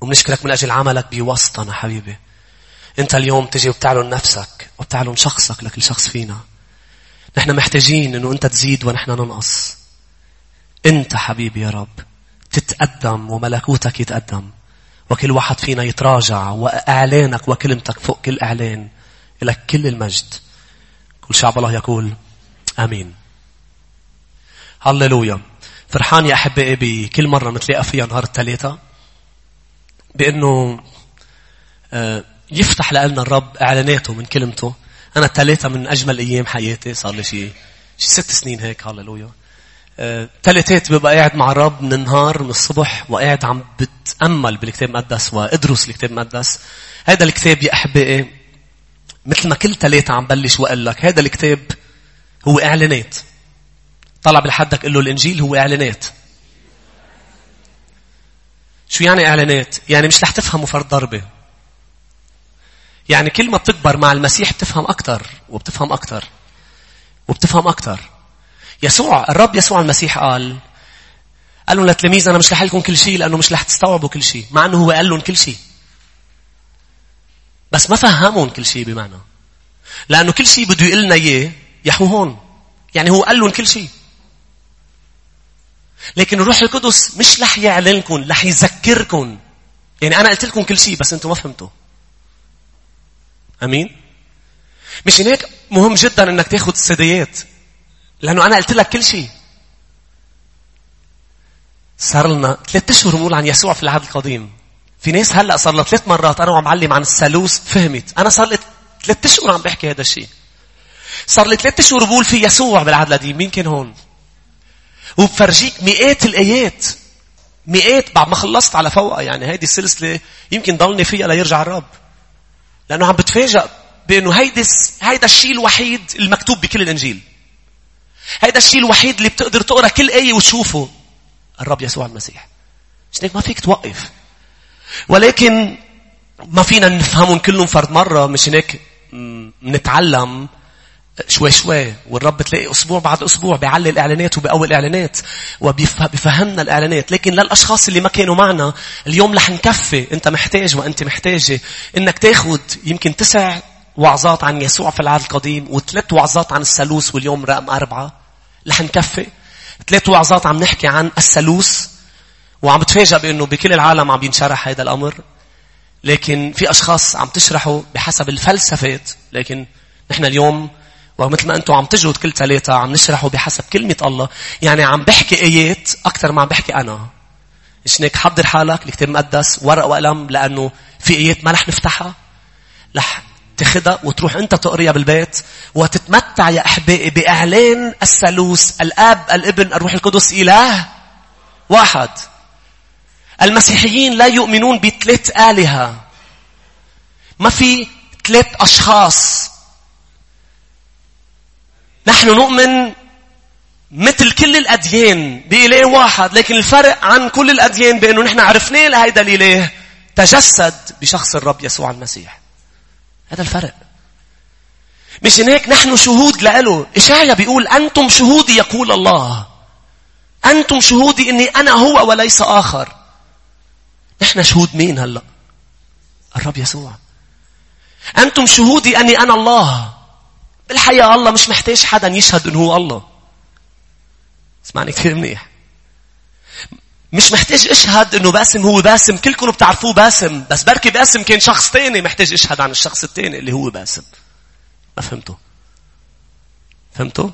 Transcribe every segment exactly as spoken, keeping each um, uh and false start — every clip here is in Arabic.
وبنشكرك من أجل عملك بوسطنا حبيبي. أنت اليوم تجي وبتعلن نفسك وبتعلن شخصك لكل شخص فينا. نحن محتاجين أنه أنت تزيد ونحن ننقص. أنت حبيبي يا رب تتقدم وملكوتك يتقدم، وكل واحد فينا يتراجع، وإعلانك وكلمتك فوق كل إعلان. لك كل المجد. كل شعب الله يقول آمين. هللويا. فرحان يا أحبائي بكل مرة نتلاقى فيها نهار الثلاثة بأنه يفتح لنا الرب إعلاناته من كلمته. أنا الثلاثة من أجمل أيام حياتي، صار لي شيء شيء ست سنين هيك. هللويا. ثلاثات ببقى قاعد مع الرب من النهار من الصبح، وقاعد عم بتأمل بالكتاب المقدس وأدرس الكتاب المقدس. هذا الكتاب يا أحبائي مثل ما كل ثلاثة عم بلش وقال لك، هذا الكتاب هو إعلانات. طلع بالحدك قل له الإنجيل هو إعلانات. شو يعني إعلانات؟ يعني مش رح تفهمه فرد ضربة. يعني كل ما بتكبر مع المسيح بتفهم أكتر وبتفهم أكتر وبتفهم أكتر. يسوع الرب يسوع المسيح قال قال لهم لتلاميذ أنا مش رح لكم كل شيء لأنه مش رح تستوعبوا كل شيء، مع أنه هو قال لهم كل شيء بس ما فهمون كل شيء. بمعنى لأنه كل شيء بده يقلنا إياه يحو هون، يعني هو قال لهم كل شيء، لكن الروح القدس مش رح يعلنكم، رح يذكركم. يعني أنا قلت لكم كل شيء بس أنتم ما فهمتوا. أمين. مش هيك مهم جدا أنك تاخد السديات، لأنه أنا قلت لك كل شيء. صار لنا ثلاثة أشهر نقول عن يسوع في العهد القديم. في ناس هلأ صار لها ثلاث مرات أنا وعم علم عن الثالوث فهمت. أنا صار لي ثلاثة أشهر عم بحكي هذا الشيء. صار لي ثلاثة أشهر بقول في يسوع بالعهد القديم. مين كان هون؟ وبفرجيك مئات الآيات، مئات بعد ما خلصت على فوقها. يعني هيدي السلسلة يمكن ضلني فيها ليرجع الرب، لأنه عم بتفاجأ بأنه هيدا هيدا الشيء الوحيد المكتوب بكل الإنجيل. هيدا الشيء الوحيد اللي بتقدر تقرأ كل آية وتشوفه الرب يسوع المسيح. مش هيك ما فيك توقف، ولكن ما فينا نفهمهم كلهم فرد مرة. مش هيك نتعلم شوي شوي، والرب تلاقي أسبوع بعد أسبوع بيعلي الإعلانات وبأول الإعلانات وبيفهمنا الإعلانات. لكن للأشخاص اللي ما كانوا معنا اليوم رح نكفي. أنت محتاج وأنت محتاجة إنك تاخد يمكن تسع وعظات عن يسوع في العهد القديم وثلاث وعظات عن الثالوث، واليوم رقم أربعة. رح نكفي ثلاث وعظات عم نحكي عن الثالوث، وعم بتفاجأ بأنه بكل العالم عم بينشرح هذا الأمر. لكن في أشخاص عم تشرحوا بحسب الفلسفات، لكن نحن اليوم ومثل ما أنتم عم تجروا كل ثلاثة عم نشرحوا بحسب كلمة الله. يعني عم بحكي آيات أكتر ما عم بحكي أنا. مش هيك حضر حالك الكتاب المقدس ورق وقلم، لأنه في آيات ما رح نفتحها، رح تاخدها وتروح أنت تقريها بالبيت وتتمتع يا أحبائي بإعلان الثالوث، الآب الابن الروح القدس إله واحد. المسيحيين لا يؤمنون بثلاث آلهة. ما في ثلاث أشخاص. نحن نؤمن مثل كل الأديان بإله واحد، لكن الفرق عن كل الأديان بأنه نحن عرفناه لهيدا الإله تجسد بشخص الرب يسوع المسيح. هذا الفرق. مش هيك نحن شهود لأله. إشعيا بيقول أنتم شهودي يقول الله، أنتم شهودي إني أنا هو وليس آخر. نحن شهود مين هلأ؟ الرب يسوع. أنتم شهودي أني أنا الله. بالحقيقة الله مش محتاج حدا يشهد إنه هو الله. اسمعني كثير منيح. مش محتاج اشهد إنه باسم هو باسم. كلكم بتعرفوه باسم، بس بركي باسم كان شخص تاني محتاج اشهد عن الشخص التاني اللي هو باسم. ما فهمتوا؟ فهمتوا؟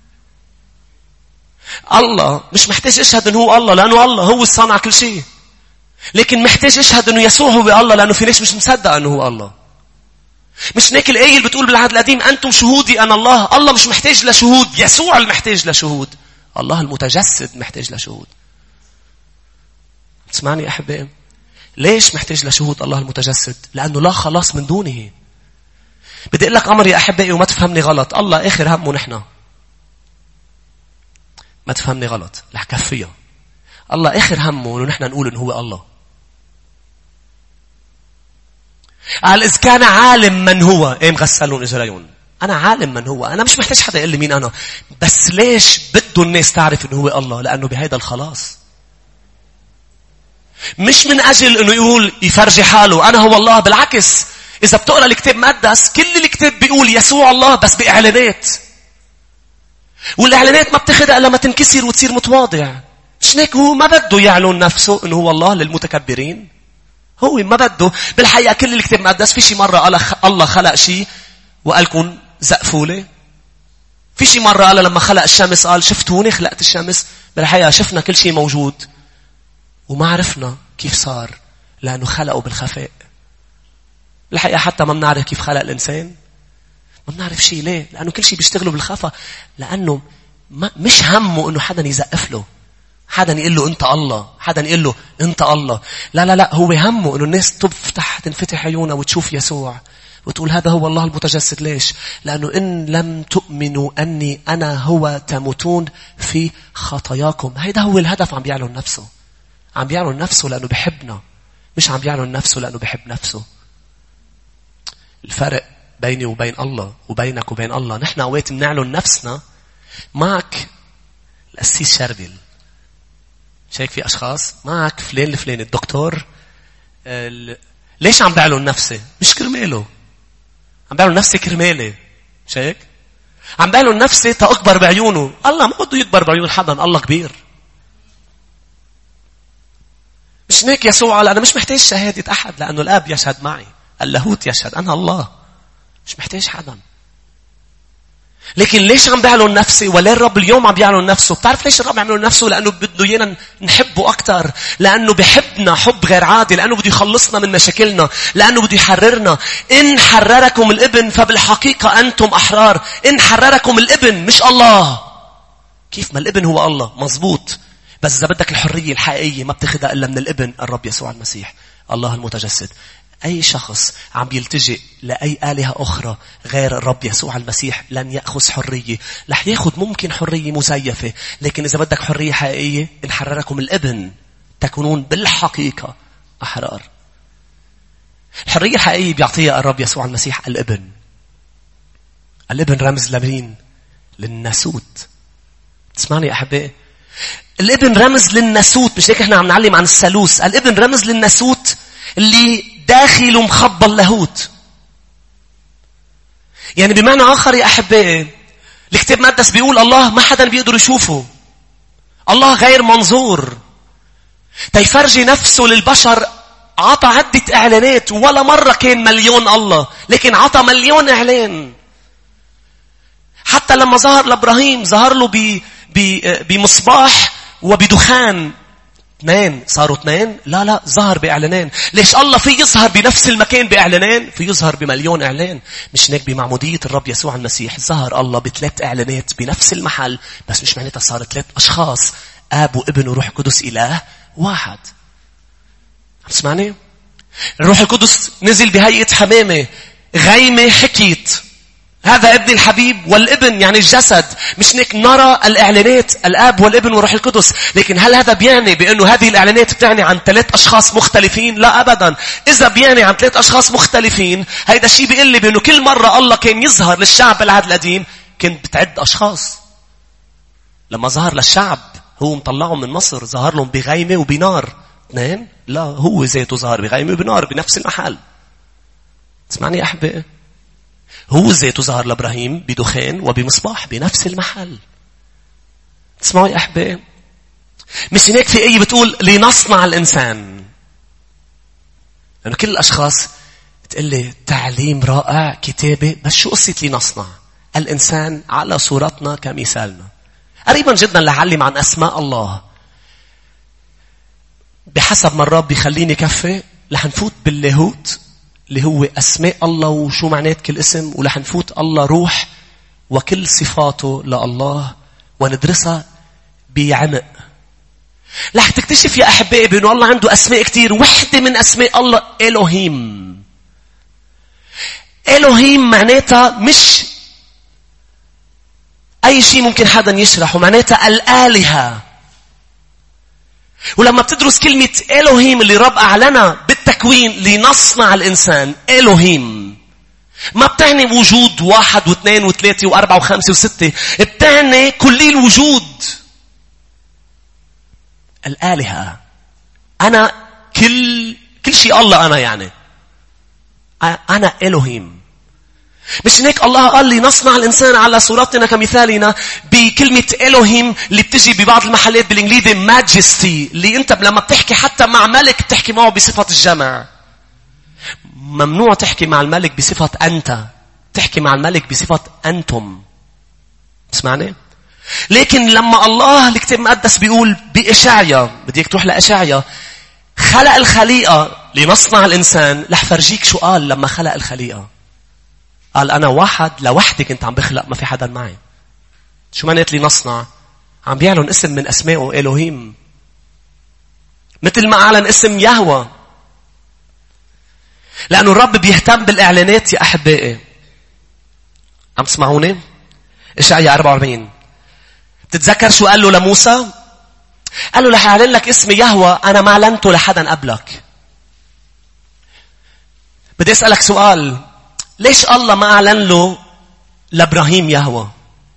الله مش محتاج اشهد إنه هو الله، لأنه الله هو الصانع كل شيء. لكن محتاج اشهد إنه يسوع هو الله، لأنه في ناس مش مصدق إنه هو الله. مش هيك الآية اللي بتقول بالعهد القديم أنتم شهودي أنا الله. الله مش محتاج لشهود، يسوع المحتاج لشهود. الله المتجسد محتاج لشهود. تسمعني أحبائي؟ ليش محتاج لشهود الله المتجسد؟ لأنه لا خلاص من دونه. بدي أقول لك أمر يا أحبائي وما تفهمني غلط. الله آخر همه نحن. ما تفهمني غلط، رح كفيها. الله آخر همه إنه نحن نقول إنه هو الله. قال إذ كان عالم من هو إيه مغسلون إجريون. أنا عالم من هو. أنا مش محتاج حدا يقول لي مين أنا. بس ليش بده الناس تعرف إنه هو الله؟ لأنه بهذا الخلاص. مش من أجل أنه يقول يفرجي حاله أنا هو الله. بالعكس إذا بتقرأ الكتاب مقدس كل الكتاب بيقول يسوع الله بس بإعلانات. والإعلانات ما بتاخدها إلا ما تنكسر وتصير متواضع. مش هيك هو ما بده يعلن نفسه إنه هو الله للمتكبرين. هو ما بده. بالحقيقة كل الكتاب مقدس في شي مرة قال الله خلق شيء وقالكم زقفولي. في شي مرة قال لما خلق الشمس قال شفتوني خلقت الشمس. بالحقيقة شفنا كل شيء موجود وما عرفنا كيف صار لأنه خلقه بالخفاء. بالحقيقة حتى ما بنعرف كيف خلق الإنسان. ما بنعرف شيء ليه؟ لأنه كل شيء بيشتغله بالخفاء. لأنه ما مش همه إنه حدا يزقف له. حدا يقول له أنت الله. حدا يقول له أنت الله. لا لا لا هو همه إنه الناس تفتح تنفتح عيونها وتشوف يسوع وتقول هذا هو الله المتجسد. ليش؟ لأنه إن لم تؤمنوا أني أنا هو تموتون في خطاياكم. هيدا هو الهدف. عم بيعلن نفسه. عم بيعلن نفسه لأنه بيحبنا. مش عم بيعلن نفسه لأنه بيحب نفسه. الفرق بيني وبين الله وبينك وبين الله نحن أوقات بنعلن نفسنا. معك القسيس شربل شايف في أشخاص معك فلان الفلاني الدكتور ال... ليش عم بعلن نفسي؟ مش كرماله. عم بعلن نفسي كرمالي. شايف؟ عم بعلن نفسي تأكبر بعيونه. الله ما بده يكبر بعيون حدا. الله كبير. مش هيك يسوع قال أنا مش محتاج شهادة أحد لأنه الآب يشهد معي. اللاهوت يشهد أنا الله. مش محتاج حدا. لكن ليش عم بيعلن نفسي؟ ولا الرب اليوم عم بيعلن نفسه؟ بتعرف ليش الرب يعلن نفسه؟ لأنه بده ينا نحبه أكتر. لأنه بحبنا حب غير عادي. لأنه بده يخلصنا من مشاكلنا. لأنه بده يحررنا. إن حرركم الابن فبالحقيقة أنتم أحرار. إن حرركم الابن مش الله. كيف ما الابن هو الله مزبوط. بس إذا بدك الحرية الحقيقية ما بتاخدها إلا من الابن الرب يسوع المسيح الله المتجسد. أي شخص عم يلتجئ لأي آلهة أخرى غير الرب يسوع المسيح لن يأخذ حرية. رح يأخذ ممكن حرية مزيفة. لكن إذا بدك حرية حقيقية إن حرركم الابن تكونون بالحقيقة أحرار. الحرية الحقيقية بيعطيها الرب يسوع المسيح الابن. الابن رمز لمين؟ للناسوت. تسمعني أحبائي؟ الابن رمز للناسوت. مش هيك احنا عم نعلم عن الثالوث. الابن رمز للناسوت اللي داخل ومخبى اللاهوت. يعني بمعنى آخر يا أحبائي الكتاب المقدس بيقول الله ما حدا بيقدر يشوفه. الله غير منظور. تيفرجي نفسه للبشر عطى عدة إعلانات. ولا مرة كان مليون الله لكن عطى مليون إعلان. حتى لما ظهر لإبراهيم ظهر له ب بمصباح وبدخان. اثنين صاروا اثنين. لا لا ظهر بإعلانين. ليش الله في يظهر بنفس المكان بإعلانين؟ في يظهر بمليون إعلان. مش هيك بمعمودية الرب يسوع المسيح ظهر الله بثلاث إعلانات بنفس المحل. بس مش معناتها صار ثلاث أشخاص آب وابن وروح قدس إله واحد. عم تسمعني؟ الروح القدس نزل بهيئة حمامة غيمة حكيت هذا ابن الحبيب والابن يعني الجسد. مش هيك نرى الإعلانات الآب والابن والروح القدس. لكن هل هذا بيعني بأنه هذه الإعلانات بتعني عن ثلاث أشخاص مختلفين؟ لا أبدا. إذا بيعني عن ثلاث أشخاص مختلفين هيدا الشيء بيقول لي بأنه كل مرة الله كان يظهر للشعب بالعهد القديم كان بتعد أشخاص. لما ظهر للشعب هو مطلعهم من مصر ظهر لهم بغيمة وبنار. اثنين؟ لا هو ذاته ظهر بغيمة وبنار بنفس المحل. تسمعني يا أحبائي؟ هو ذاته ظهر لإبراهيم بدخان وبمصباح بنفس المحل. تسمعوا يا أحبائي؟ مش هناك في أي بتقول لنصنع الإنسان. لأنه كل الأشخاص تقول لي تعليم رائع كتابة. بس شو قصة لنصنع الإنسان على صورتنا كمثالنا؟ قريبا جدا لعلم عن أسماء الله. بحسب ما الرب بيخليني كفي رح نفوت باللاهوت اللي هو أسماء الله وشو معنات كل اسم. ورح نفوت الله روح وكل صفاته لله وندرسها بعمق. رح تكتشف يا أحبائي بأنه الله عنده أسماء كتير. واحدة من أسماء الله إلهيم. إلهيم معناتها مش أي شيء ممكن حدا يشرحه. معناتها الآلهة. ولما بتدرس كلمة إلهيم اللي رب أعلنها بالتكوين لنصنع الإنسان إلهيم ما بتعني وجود واحد واثنين وثلاثة وأربعة وخمسة وستة. بتعني كل الوجود. الآلهة. أنا كل كل شيء الله أنا يعني. أنا إلهيم. مش هيك الله قال لي نصنع الإنسان على صورتنا كمثالنا بكلمة إلهيم اللي بتجي ببعض المحلات بالإنجليزي ماجستي، اللي أنت لما بتحكي حتى مع ملك بتحكي معه بصفة الجمع. ممنوع تحكي مع الملك بصفة أنت، تحكي مع الملك بصفة أنتم. اسمعني؟ لكن لما الله الكتاب المقدس بيقول بإشعيا، بديك تروح لإشعيا، خلق الخليقة لنصنع الإنسان. رح فرجيك شو قال لما خلق الخليقة. قال أنا واحد لوحدي كنت عم بخلق، ما في حدا معي. شو معنات لنصنع؟ عم بيعلن اسم من أسمائه إلهيم، مثل ما أعلن اسم يهوه. لأنه الرب بيهتم بالإعلانات يا أحبائي. عم تسمعوني؟ إشعياء أربعة وأربعين. تتذكر شو قال له لموسى؟ قال له رح أعلن لك اسم يهوه أنا ما أعلنته لحدا قبلك. بدي أسألك سؤال، ليش الله ما أعلن له لإبراهيم يهوه؟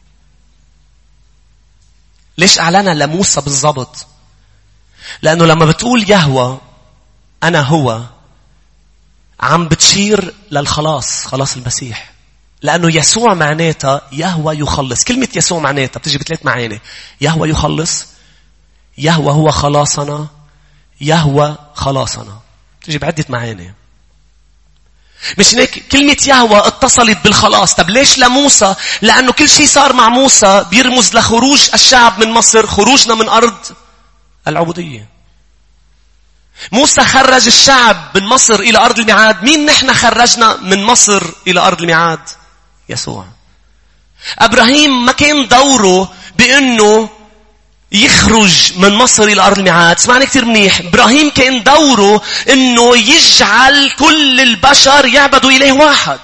ليش أعلنها لموسى بالضبط؟ لأنه لما بتقول يهوه أنا هو، عم بتشير للخلاص، خلاص المسيح. لأنه يسوع معناتها يهوه يخلص. كلمة يسوع معناتها بتجي بثلاث معاني: يهوه يخلص، يهوه هو خلاصنا، يهوه خلاصنا. بتجي بعدة معاني. مش هيك كلمة يهوه اتصلت بالخلاص. طب ليش لموسى؟ لأنه كل شيء صار مع موسى بيرمز لخروج الشعب من مصر، خروجنا من أرض العبودية. موسى خرج الشعب من مصر إلى أرض الميعاد. مين نحن خرجنا من مصر إلى أرض الميعاد؟ يسوع. إبراهيم ما كان دوره بأنه يخرج من مصر إلى أرض الميعاد. اسمعني كتير منيح. إبراهيم كان دوره أنه يجعل كل البشر يعبدوا إله واحد.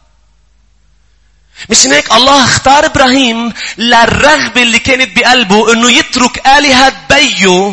مش هيك الله اختار إبراهيم للرغبة اللي كانت بقلبه أنه يترك آلهة بيه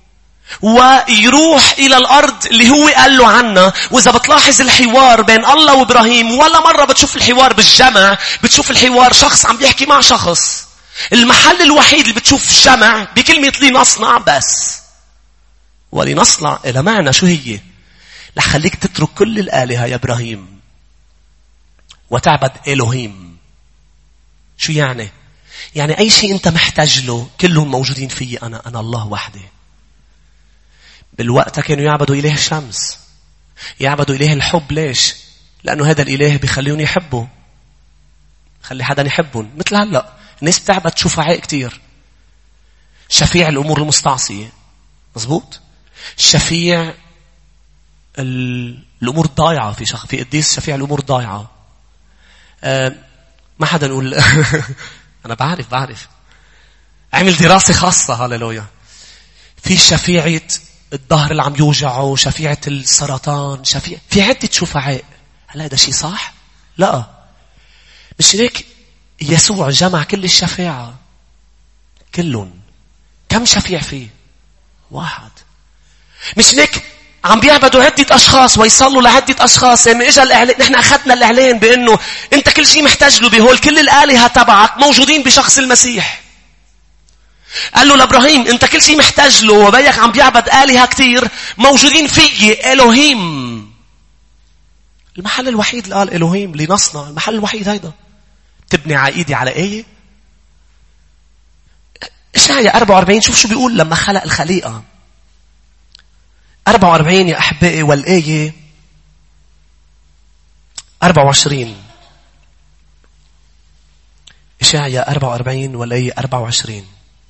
ويروح إلى الأرض اللي هو قال له عنها. وإذا بتلاحظ الحوار بين الله وإبراهيم، ولا مرة بتشوف الحوار بالجمع، بتشوف الحوار شخص عم بيحكي مع شخص. المحل الوحيد اللي بتشوف جمع بكلمة لنصنع بس. ولنصنع إلى معنى شو هي؟ رح خليك تترك كل الآلهة يا إبراهيم وتعبد إلهيم. شو يعني؟ يعني أي شيء أنت محتاج له كلهم موجودين فيه. أنا أنا الله وحدي. بالوقت كانوا يعبدوا إله الشمس، يعبدوا إله الحب. ليش؟ لأنه هذا الإله بيخليهم يحبوا، خلي حدا يحبهم. مثل هلأ الناس بتعبد شفعاء كتير. شفيع الأمور المستعصية، مزبوط. شفيع الأمور الضايعة. في شخ في قديس شفيع الأمور الضايعة. أه ما حدا نقول أنا بعرف بعرف عمل دراسة خاصة. هاللويا. في شفيعة الظهر اللي عم يوجعه، شفيعة السرطان، شفيع في عدة شفعاء. هل هذا شيء صح؟ لا. مش هيك يسوع جمع كل الشفاعة كلهم. كم شفيع فيه؟ واحد. مش هيك عم بيعبدوا عدة أشخاص ويصلوا لعدة أشخاص. يعني إجا الإعلان، نحن أخذنا الإعلان بأنه أنت كل شيء محتاج له بهول، كل الآلهة تبعك موجودين بشخص المسيح. قال له لإبراهيم أنت كل شيء محتاج له، وبيك عم بيعبد آلهة كتير موجودين فيه. إلهيم. المحل الوحيد اللي قال إلهيم لنصنع، المحل الوحيد هيدا. تبني عقيدة على آية. إشعياء أربعة وأربعين شوف شو بيقول لما خلق الخليقة. أربعة وأربعين يا أحبائي، والآية أربعة وعشرين. إشعياء أربعة وأربعين والآية أربعة وعشرين.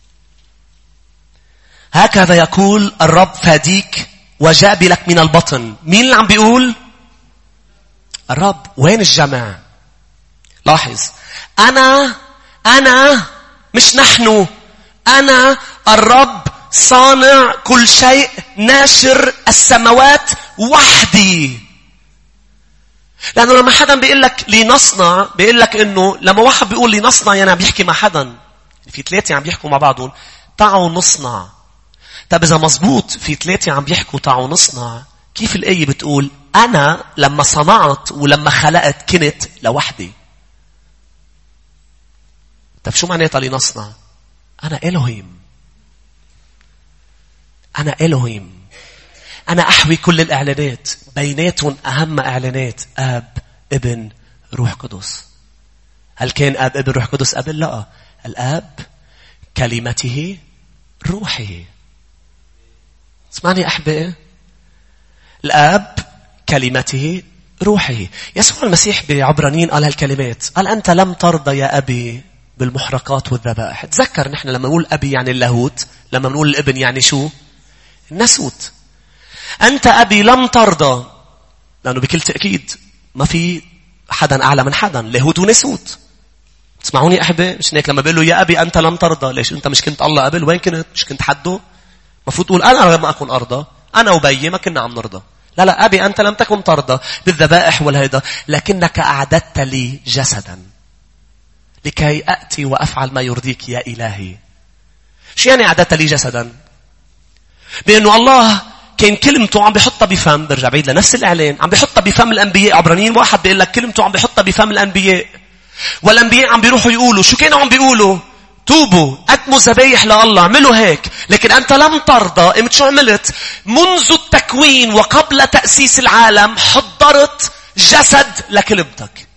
هكذا يقول الرب فاديك وجاب لك من البطن. مين اللي عم بيقول؟ الرب. وين الجمع؟ لاحظ. أنا أنا مش نحن. أنا الرب صانع كل شيء، ناشر السماوات وحدي. لأنه لما حدا بيقول لك لنصنع، بيقول لك إنه لما واحد بيقول لنصنع يعني عم بيحكي مع حدا. في ثلاثة عم بيحكوا مع بعضهم تعالوا نصنع. طب إذا مزبوط في ثلاثة عم بيحكوا تعالوا نصنع، كيف الآية بتقول أنا لما صنعت ولما خلقت كنت لوحدي؟ طب شو معناتها لنصنع؟ أنا إلهيم. أنا إلهيم. أنا أحوي كل الإعلانات، بيناتهم أهم إعلانات آب ابن روح قدس. هل كان آب ابن روح قدس قبل؟ لا. الآب كلمته روحه. اسمعني أحبائي، الآب كلمته روحه. يسوع المسيح بعبرانيين قال هالكلمات، قال أنت لم ترضى يا أبي بالمحرقات والذبائح. تذكر نحن لما نقول أبي يعني اللاهوت، لما نقول الابن يعني شو؟ الناسوت. أنت أبي لم ترضى، لأنه بكل تأكيد ما في حدا أعلى من حدا، لاهوت وناسوت. تسمعوني أحبائي؟ مش هيك لما بيقول له يا أبي أنت لم ترضى، ليش؟ أنت مش كنت الله قبل؟ وين كنت؟ مش كنت حده؟ مفروض تقول أنا لما أكون أرضى، أنا وبيي ما كنا عم نرضى. لا لا أبي أنت لم تكن ترضى بالذبائح والهيدا، لكنك أعددت لي جسدا لكي أأتي وأفعل ما يرضيك يا إلهي. شو يعني أعددت لي جسدا؟ بأنه الله كان كلمته عم بيحطها بفم، برجع بعيد لنفس الإعلان، عم بيحطها بفم الأنبياء. عبرانيين واحد بيقول لك كلمته عم بيحطها بفم الأنبياء، والأنبياء عم بيروحوا يقولوا شو كانوا عم بيقولوا؟ توبوا، قدموا ذبايح لله، عملوا هيك. لكن أنت لم ترضى. قمت شو عملت؟ منذ التكوين وقبل تأسيس العالم حضرت جسد لكلمتك.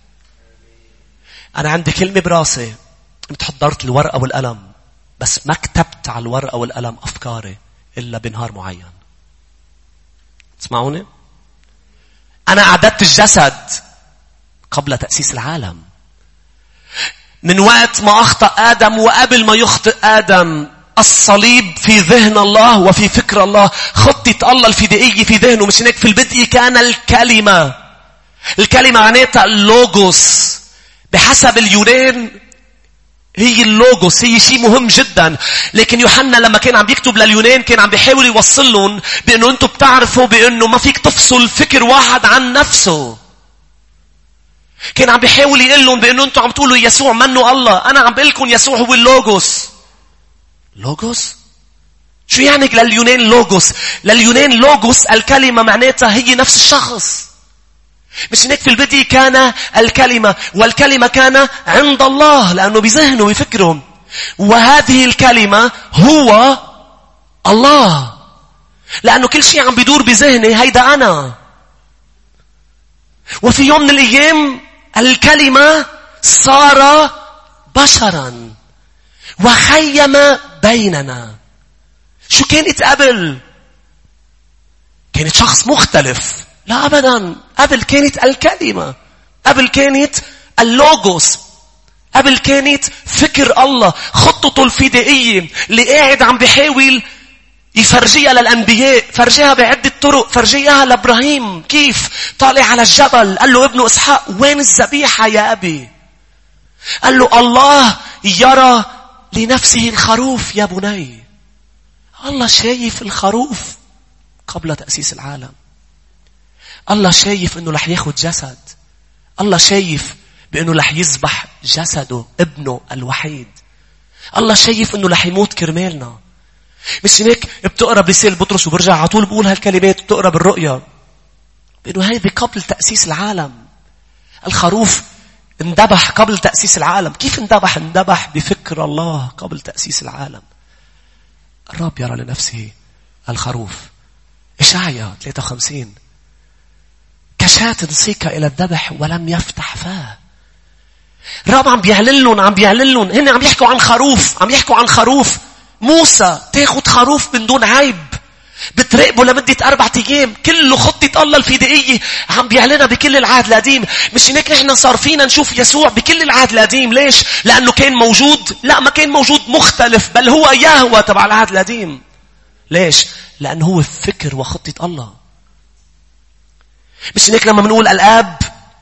أنا عندي كلمة براسي، قمت حضرت الورقة والقلم، بس ما كتبت على الورقة والقلم أفكاري إلا بنهار معين. تسمعوني؟ أنا أعددت الجسد قبل تأسيس العالم. من وقت ما أخطأ آدم وقبل ما يخطئ آدم، الصليب في ذهن الله وفي فكر الله، خطة الله الفدائية في ذهنه. مش هيك في البدء كان الكلمة. الكلمة معناتها اللوغوس. بحسب اليونان هي اللوغوس، هي شيء مهم جدا. لكن يوحنا لما كان عم يكتب لليونان كان عم بيحاول يوصل لهم بأنه أنتم بتعرفوا بأنه ما فيك تفصل فكر واحد عن نفسه. كان عم بيحاول يقول لهم بأنه أنتم عم تقولوا يسوع منه الله، أنا عم بقول لكم يسوع هو اللوغوس. لوغوس؟ شو يعني لليونان لوغوس؟ لليونان لوغوس الكلمة معناتها هي نفس الشخص. مش هيك في البدء كان الكلمة، والكلمة كان عند الله، لأنه بذهنه ويفكرهم. وهذه الكلمة هو الله، لأنه كل شيء عم بيدور بذهني هيدا أنا. وفي يوم من الأيام الكلمة صار بشرا وخيم بيننا. شو كانت قبل؟ كانت شخص مختلف. لا أبدا، قبل كانت الكلمة، قبل كانت اللوغوس، قبل كانت فكر الله، خطته الفدائية اللي قاعد عم بيحاول يفرجيها للأنبياء. فرجيها بعدة طرق. فرجيها لإبراهيم كيف طالع على الجبل قال له ابنه إسحاق وين الذبيحة يا أبي؟ قال له الله يرى لنفسه الخروف يا بني. الله شايف الخروف قبل تأسيس العالم. الله شايف انه رح ياخد جسد. الله شايف بانه رح يذبح جسده ابنه الوحيد. الله شايف انه رح يموت كرمالنا. مش هيك بتقرا برسالة بطرس وبرجع على طول بقول هالكلمات، بتقرا بالرؤيا بانه هذه قبل تأسيس العالم. الخروف اندبح قبل تأسيس العالم. كيف اندبح؟ اندبح بفكر الله قبل تأسيس العالم. الرب يرى لنفسه الخروف. إشعياء ثلاثة وخمسين كشاة سيك إلى الذبح ولم يفتح فاه. الرب عم بيعلن لهم، عم بيعلن لهم. هن عم يحكوا عن خروف، عم يحكوا عن خروف. موسى تاخد خروف من دون عيب، بتراقبه لمدة أربعة أيام. كله خطة الله الفدائية عم بيعلنها بكل العهد القديم. مش هناك نحن صار فينا نشوف يسوع بكل العهد القديم. ليش؟ لأنه كان موجود؟ لا، ما كان موجود، مختلف، بل هو يهوى تبع العهد القديم. ليش؟ لأنه هو فكر وخطة الله. مش هناك لما منقول الآب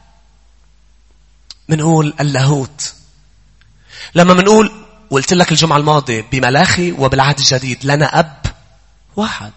منقول اللاهوت. لما منقول، وقلت لك الجمعة الماضية بملاخي وبالعهد الجديد لنا أب واحد.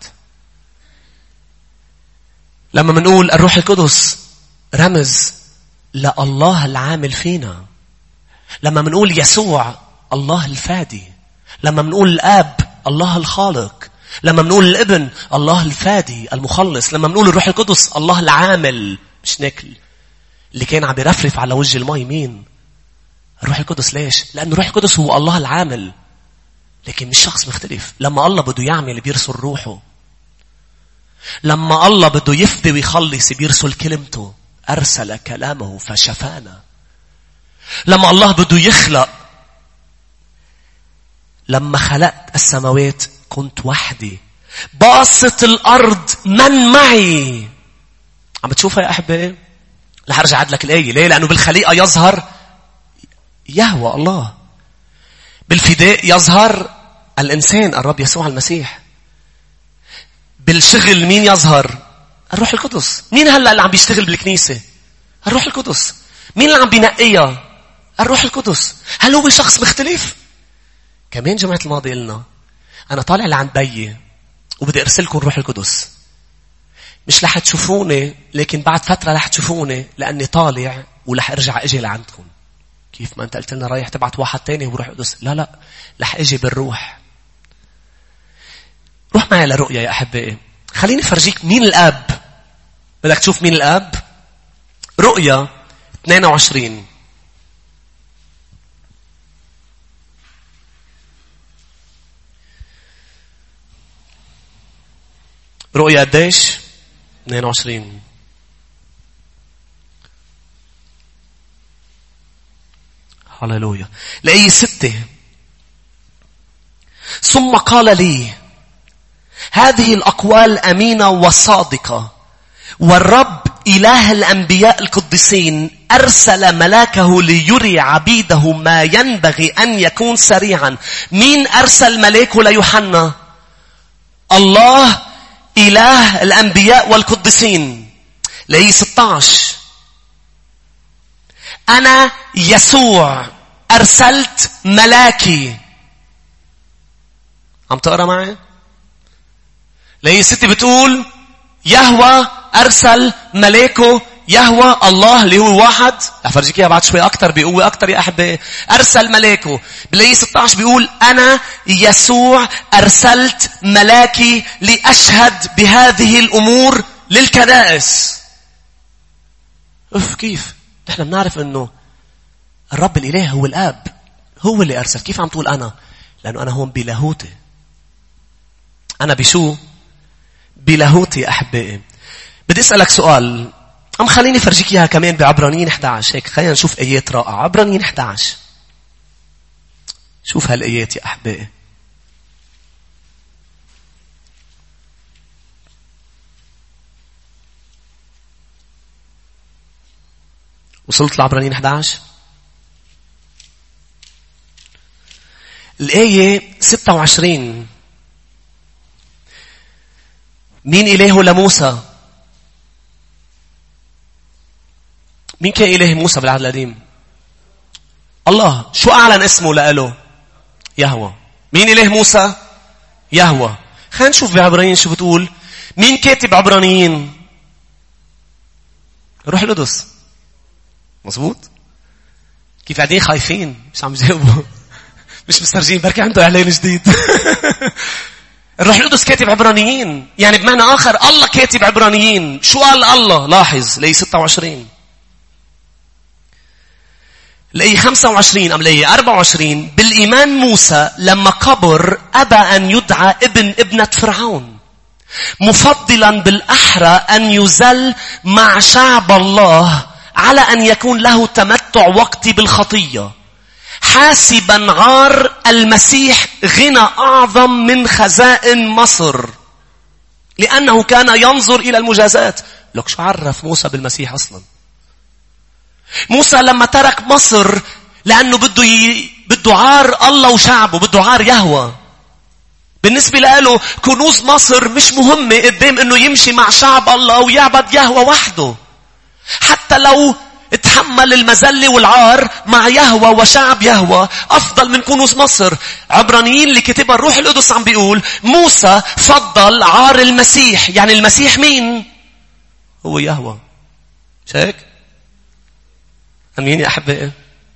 لما منقول الروح القدس رمز لله العامل فينا. لما منقول يسوع الله الفادي. لما منقول الآب الله الخالق. لما منقول الابن الله الفادي المخلص. لما منقول الروح القدس الله العامل. مش نكل اللي كان عم يرفرف على وجه الماء مين؟ الروح القدس. ليش؟ لأن الروح القدس هو الله العامل، لكن مش شخص مختلف. لما الله بده يعمل بيرسل روحه. لما الله بده يفدي ويخلص بيرسل كلمته. أرسل كلامه فشفانا. لما الله بده يخلق، لما خلقت السماوات كنت وحدي باسط الأرض من معي. عم بتشوفها يا أحبائي؟ رح أرجع أعد لك الآية. ليه؟ لأنه بالخليقة يظهر يهوى الله، بالفداء يظهر الإنسان الرب يسوع المسيح. بالشغل مين يظهر؟ الروح القدس. مين هلأ اللي عم بيشتغل بالكنيسة؟ الروح القدس. مين اللي عم بينقيها؟ الروح القدس. هل هو شخص مختلف؟ كمان جمعة الماضي قلنا أنا طالع لعند بيي وبدي أرسلكم الروح القدس. مش رح تشوفوني، لكن بعد فترة رح تشوفوني لأني طالع ورح أرجع أجي لعندكم. كيف ما أنت قلت لنا رايح تبعت واحد تاني وروح القدس؟ لا لا، رح أجي بالروح. روح معي لرؤية يا أحبائي. خليني فرجيك مين الآب. بدك تشوف مين الآب؟ رؤية اثنين وعشرين. رؤية قديش؟ اثنين وعشرين. هللويا. لأي ستة. ثم قال لي هذه الأقوال أمينة وصادقة، والرب إله الأنبياء القديسين أرسل ملاكه ليري عبيده ما ينبغي أن يكون سريعا. مين أرسل ملاكه ليوحنا؟ الله إله الأنبياء والقديسين. لأي ستة عشر. أنا يسوع أرسلت ملاكي. عم تقرأ معي؟ لأي ستة بتقول يهوى أرسل ملاكه. يهوى الله اللي هو واحد. أفرجيك إياها بعد شوي أكتر بقوة أكتر يا أحبائي. أرسل ملاكه. بلاقي ستة عشر بيقول أنا يسوع أرسلت ملاكي لأشهد بهذه الأمور للكنائس. أف كيف؟ نحن بنعرف إنه الرب الإله هو الآب، هو اللي أرسل. كيف عم تقول أنا؟ لأنه أنا هون بلاهوتي. أنا بشو؟ بلاهوتي يا أحبائي. بدي أسألك سؤال. أم خليني فرجيك إياها كمان بعبرانيين إحدى عشر. هيك خلينا نشوف آيات رائعة. عبرانيين إحدى عشر. شوف هالآيات يا أحبائي. وصلت لعبرانيين إحدى عشر. الآية ستة وعشرين. مين إلهه لموسى؟ مين كان إله موسى بالعهد القديم؟ الله. شو أعلن اسمه لقاله؟ يهوى. مين إله موسى؟ يهوى. خلينا نشوف بعبرانيين شو بتقول. مين كاتب عبرانيين؟ روح القدس. مظبوط؟ كيف قاعدين خايفين مش عم يجاوبوا؟ مش مسترجين بركي عنده إعلان جديد. الروح القدس كاتب عبرانيين. يعني بمعنى آخر الله كاتب عبرانيين. شو قال الله؟ لاحظ لأي ستة وعشرين. لأي خمسة وعشرين أم لأي أربعة وعشرين. بالإيمان موسى لما كبر أبى أن يدعى ابن ابنة فرعون، مفضلا بالأحرى أن يزل مع شعب الله على أن يكون له تمتع وقتي بالخطية، حاسبا عار المسيح غنى أعظم من خزائن مصر، لأنه كان ينظر إلى المجازات. لك شو عرف موسى بالمسيح أصلا؟ موسى لما ترك مصر لأنه بده ي... بده عار الله وشعبه، بده عار يهوى. بالنسبة له كنوز مصر مش مهمة قدام انه يمشي مع شعب الله ويعبد يهوى وحده. حتى لو اتحمل المذلة والعار مع يهوى وشعب يهوى افضل من كنوز مصر. عبرانيين اللي كتبها الروح القدس عم بيقول موسى فضل عار المسيح. يعني المسيح مين؟ هو يهوى. مش هيك؟ امين يا احبائي.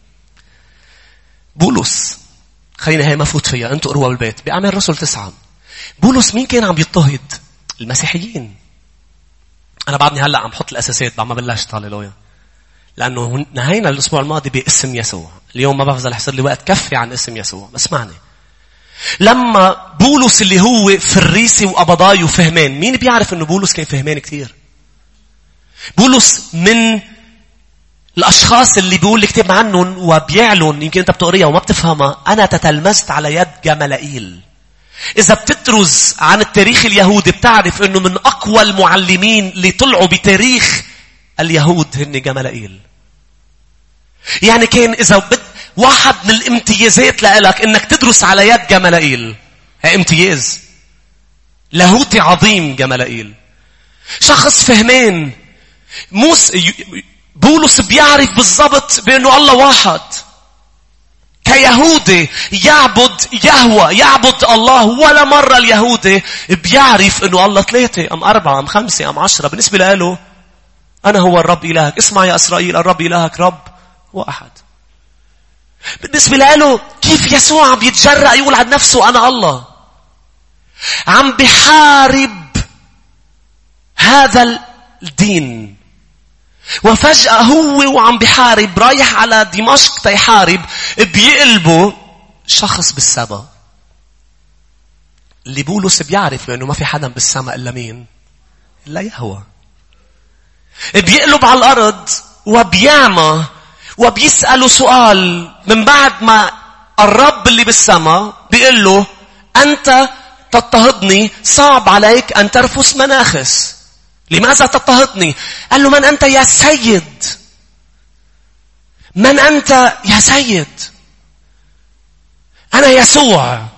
بولس، خلينا هاي ما فوت فيها، انتوا قروها بالبيت. بأعمال الرسل تسعة. بولس مين كان عم يضطهد؟ المسيحيين. انا بعدني هلا عم بحط الاساسات بعد ما بلشت. هاليلويا. لانه نهينا الاسبوع الماضي باسم يسوع. اليوم ما بعرف اذا رح يصير لي وقت كفي عن اسم يسوع، بس اسمعني. لما بولس اللي هو فريسي وقبضاي وفهمان، مين بيعرف انه بولس كان فهمان كتير؟ بولس من الاشخاص اللي بيقول الكتاب عنهم وبيعلن، يمكن انت بتقريها وما بتفهمها، انا تتلمذت على يد جمالائيل. اذا بتدرس عن التاريخ اليهودي بتعرف انه من اقوى المعلمين اللي طلعوا بتاريخ اليهود هن جمالائيل. يعني كان اذا بد واحد من الامتيازات لك انك تدرس على يد جمالائيل، هي امتياز لاهوتي عظيم. جمالائيل شخص فهمان. موس بولس بيعرف بالضبط بانه الله واحد. كيهودي يعبد يهوه، يعبد الله. ولا مرة اليهودي بيعرف انه الله ثلاثة ام اربعة ام خمسة ام عشرة. بالنسبة له انا هو الرب الهك. اسمع يا اسرائيل، الرب الهك رب واحد. بالنسبة له كيف يسوع بيتجرأ يقول عن نفسه أنا الله؟ عم بحارب هذا الدين. وفجأة هو وعم بحارب رايح على دمشق تيحارب، بيقلبه شخص بالسماء. اللي بولس بيعرف أنه ما في حدا بالسماء إلا مين؟ إلا يهوه. بيقلب على الأرض وبيعمى وبيسأله سؤال. من بعد ما الرب اللي بالسماء بيقول له أنت تضطهدني، صعب عليك أن ترفس مناخس. لماذا تضطهدني؟ قال له من أنت يا سيد؟ من أنت يا سيد؟ أنا يسوع.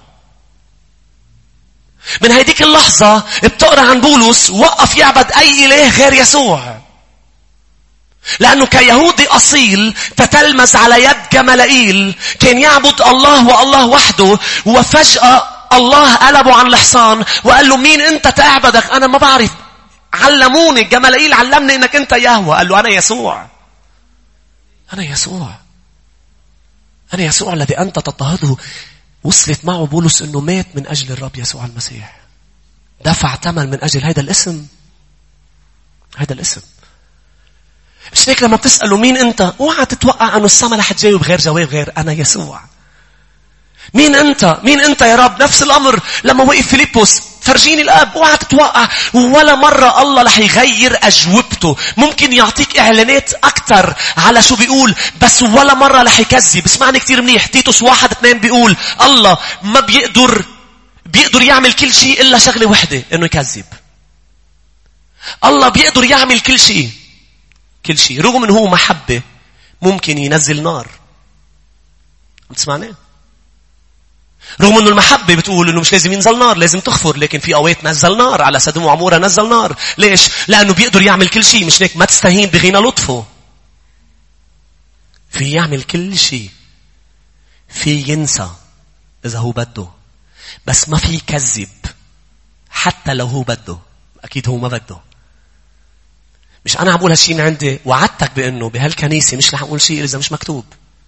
من هيديك اللحظة بتقرأ عن بولس وقف يعبد أي إله غير يسوع. لأنه كيهودي أصيل تتلمذ على يد جمالائيل، كان يعبد الله والله وحده. وفجأة الله قلبه عن الحصان وقال له مين أنت تعبدك؟ أنا ما بعرف، علموني. جمالائيل علمني أنك أنت يهوه. قال له أنا يسوع، أنا يسوع، أنا يسوع الذي أنت تضطهده. وصلت معه بولس أنه مات من أجل الرب يسوع المسيح. دفع ثمن من أجل هذا الاسم. هذا الاسم. مش هيك لما بتسأله مين أنت؟ اوعى تتوقع أنه السماء رح تجاوب غير جواب غير أنا يسوع. مين أنت؟ مين أنت يا رب؟ نفس الأمر لما وقف فيليبوس، فرجيني الآب. اوعى تتوقع ولا مرة الله رح يغير أجوبته. ممكن يعطيك إعلانات أكتر على شو بيقول، بس ولا مرة رح يكذب. اسمعني كتير منيح. تيتوس واحد اثنين بيقول الله ما بيقدر بيقدر يعمل كل شيء إلا شغلة واحدة، إنه يكذب. الله بيقدر يعمل كل شيء، كل شيء. رغم انه هو محبة ممكن ينزل نار. بتسمعني؟ رغم انه المحبة بتقول انه مش لازم ينزل نار، لازم تغفر. لكن في اوقات نزل نار على سدوم وعمورة. نزل نار. ليش؟ لانه بيقدر يعمل كل شيء. مش هيك؟ ما تستهين بغنى لطفه. في يعمل كل شيء. في ينسى اذا هو بده، بس ما في يكذب حتى لو هو بده. اكيد هو ما بده. مش أنا عم بقول هالشيء من عندي. وعدتك بأنه بهالكنيسة مش رح أقول شيء إذا مش مكتوب.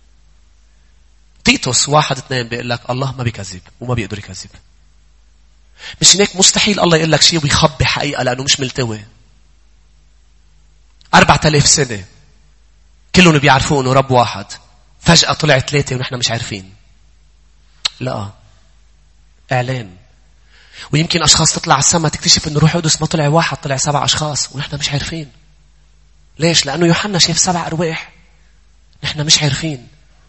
تيتوس واحد اثنين بيقول لك الله ما بيكذب وما بيقدر يكذب. مش هيك مستحيل الله يقول لك شيء ويخبي حقيقة لأنه مش ملتوي. أربعة آلاف سنة كلهم بيعرفوا أنه رب واحد، فجأة طلع ثلاثة ونحن مش عارفين. لا، إعلان. ويمكن أشخاص تطلع على السماء تكتشف أنه روح القدس ما طلع واحد، طلع سبع أشخاص ونحن مش عارفين. ليش؟ لأنه يوحنا شاف سبع أرواح نحن مش عارفين.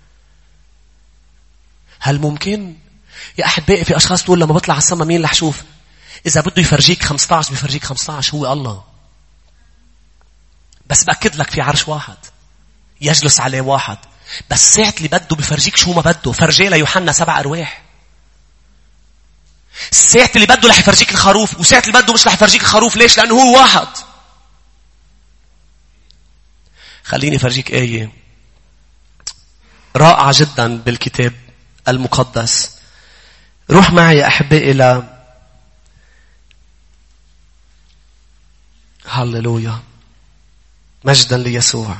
هل ممكن؟ يا أحبائي في أشخاص تقول لما بطلع على السماء مين رح شوف؟ إذا بده يفرجيك خمسة عشر بيفرجيك خمسة عشر. هو الله. بس بأكد لك في عرش واحد يجلس عليه واحد. بس ساعة اللي بده بيفرجيك شو ما بده. فرجي ليوحنا سبع أرواح. ساعة اللي بده رح يفرجيك الخروف، وساعة اللي بده مش رح يفرجيك الخروف. ليش؟ لأنه هو واحد. خليني فرجيك آية رائعة جدا بالكتاب المقدس. روح معي يا أحبائي إلى هاللويا، مجدا ليسوع،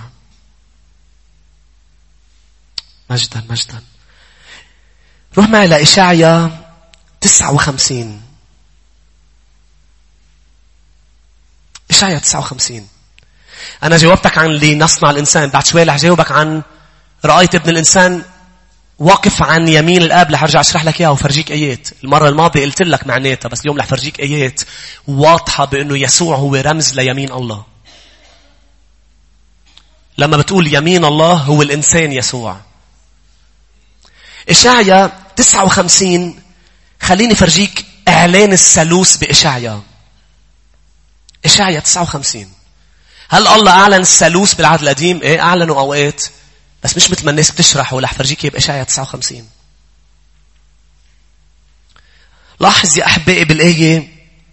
مجدا مجدا. روح معي إلى إشعيا تسعة وخمسين. إشعيا تسعة وخمسين. أنا جاوبتك عن اللي نصنع الإنسان. بعد شوي رح جاوبك عن رأيت ابن الإنسان واقف عن يمين الآب. رح ارجع اشرح لك اياها وفرجيك ايات. المرة الماضية قلت لك معناتها، بس اليوم رح فرجيك ايات واضحة بانه يسوع هو رمز ليمين الله. لما بتقول يمين الله هو الانسان يسوع. إشعيا تسعة وخمسين، خليني فرجيك اعلان الثالوث بإشعيا. إشعيا تسعة وخمسين. هل الله اعلن الثالوث بالعهد القديم؟ ايه اعلنوا اوقات، بس مش مثل ما الناس بتشرح. ورح فرجيك بإشعيا تسعة وخمسين. لاحظ يا أحبائي بالآية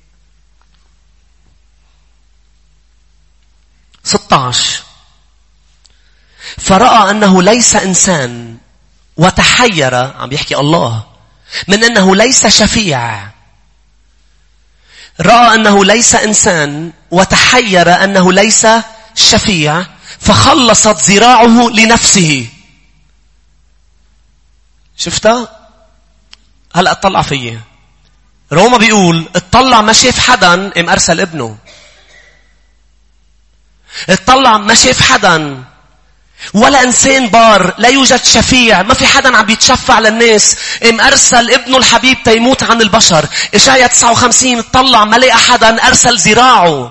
ستة عشر. فرأى أنه ليس إنسان وتحير، عم بيحكي الله، من أنه ليس شفيع. رأى أنه ليس إنسان وتحير أنه ليس شفيع، فخلصت ذراعه لنفسه. شفتها؟ هلأ اطلع فيه. روما بيقول اطلع ما شاف حدا ام ارسل ابنه. اطلع ما شاف حدا، ولا انسان بار، لا يوجد شفيع، ما في حدا عم بيتشفع للناس، ام ارسل ابنه الحبيب تيموت عن البشر. إشعيا تسعة وخمسين اطلع ما لقى حدا، ارسل ذراعه.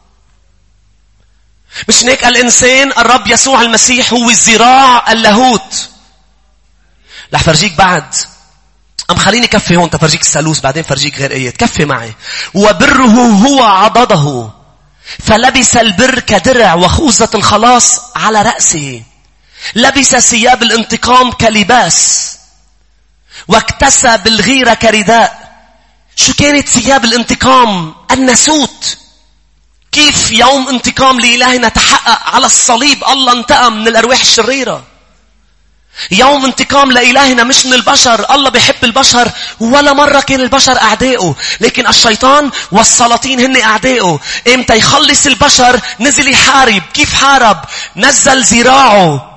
مش هيك الإنسان الرب يسوع المسيح هو الذراع اللاهوت. رح فرجيك بعد. أم خليني كفي هون تفرجيك الثالوث، بعدين فرجيك غير آيات. كفي معي. وبره هو عضده، فلبس البر كدرع وخوذة الخلاص على رأسه. لبس ثياب الانتقام كلباس، واكتسى بالغيرة كرداء. شو كانت ثياب الانتقام؟ الناسوت. كيف يوم انتقام لإلهنا تحقق على الصليب. الله انتقم من الأرواح الشريرة. يوم انتقام لإلهنا مش من البشر. الله بيحب البشر، ولا مرة كان البشر أعدائه، لكن الشيطان والسلاطين هن أعدائه. إمتى يخلص البشر نزل يحارب. كيف حارب؟ نزل ذراعه.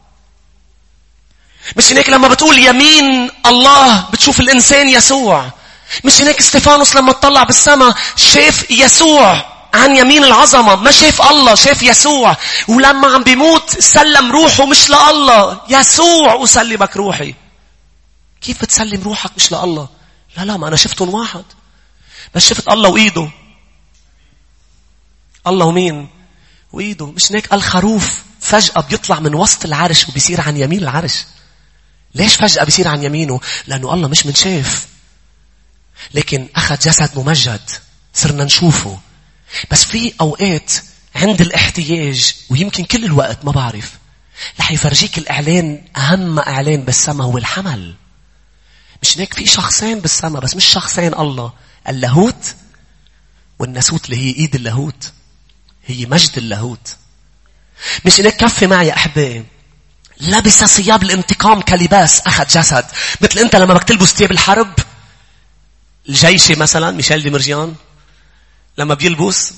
مش هناك لما بتقول يمين الله بتشوف الإنسان يسوع. مش هناك استفانوس لما اطلع بالسماء شاف يسوع عن يمين العظمة، ما شاف الله، شاف يسوع. ولما عم بيموت سلم روحه مش لله. يسوع أسلمك روحي. كيف بتسلم روحك مش لله؟ لا لا، ما أنا شفتهم واحد، بس شفت الله وإيده. الله ومين؟ وإيده. مش هيك الخروف فجأة بيطلع من وسط العرش وبيصير عن يمين العرش. ليش فجأة بيصير عن يمينه؟ لأنه الله مش منشاف، لكن أخذ جسد ممجد صرنا نشوفه. بس في أوقات عند الاحتياج، ويمكن كل الوقت ما بعرف، رح يفرجيك الإعلان. أهم إعلان بالسماء هو الحمل. مش هيك في شخصين بالسماء، بس مش شخصين الله. اللاهوت والناسوت اللي هي إيد اللاهوت، هي مجد اللاهوت. مش هيك كفي معي يا أحبائي. لبس ثياب الانتقام كلباس، أخذ جسد. مثل أنت لما بدك تلبس ثياب الحرب الجيشي مثلا، ميشيل دي مرجان لما بيلبس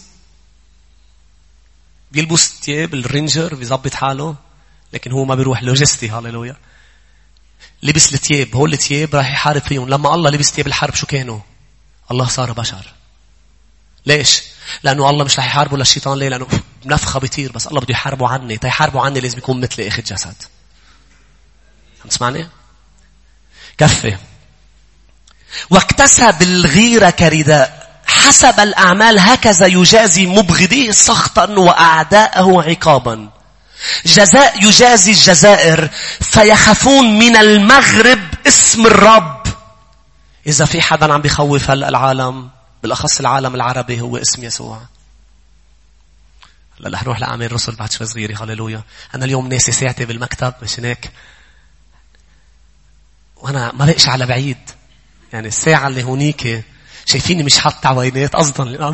بيلبس ثياب الرينجر بيضبط حاله، لكن هو ما بيروح لوجستي. هاليلويا. لبس الثياب، هول الثياب راح يحارب فيهم. لما الله لبس ثياب الحرب شو كانوا؟ الله صار بشر. ليش؟ لأنه الله مش راح يحاربه للشيطان. ليه؟ لأنه بنفخة بيطير، بس الله بده يحاربه عني. تيحاربه عني لازم يكون مثلي أخذ جسد. عم تسمعني؟ كفي. واكتسى بالغيرة كرداء، حسب الأعمال هكذا يجازي مبغضيه سخطا وأعداءه عقابا. جزاء يجازي الجزائر، فيخافون من المغرب اسم الرب. إذا في حدا عم بيخوف هلأ العالم، بالأخص العالم العربي، هو اسم يسوع. هلا رح نروح لأعمال الرسل بعد شوي صغيرة. هاليلويا. أنا اليوم ناسي ساعتي بالمكتب، مش هيك؟ وأنا ما بقش على بعيد، يعني الساعة اللي هونيك شايفيني مش حاط عوينات أصلاً.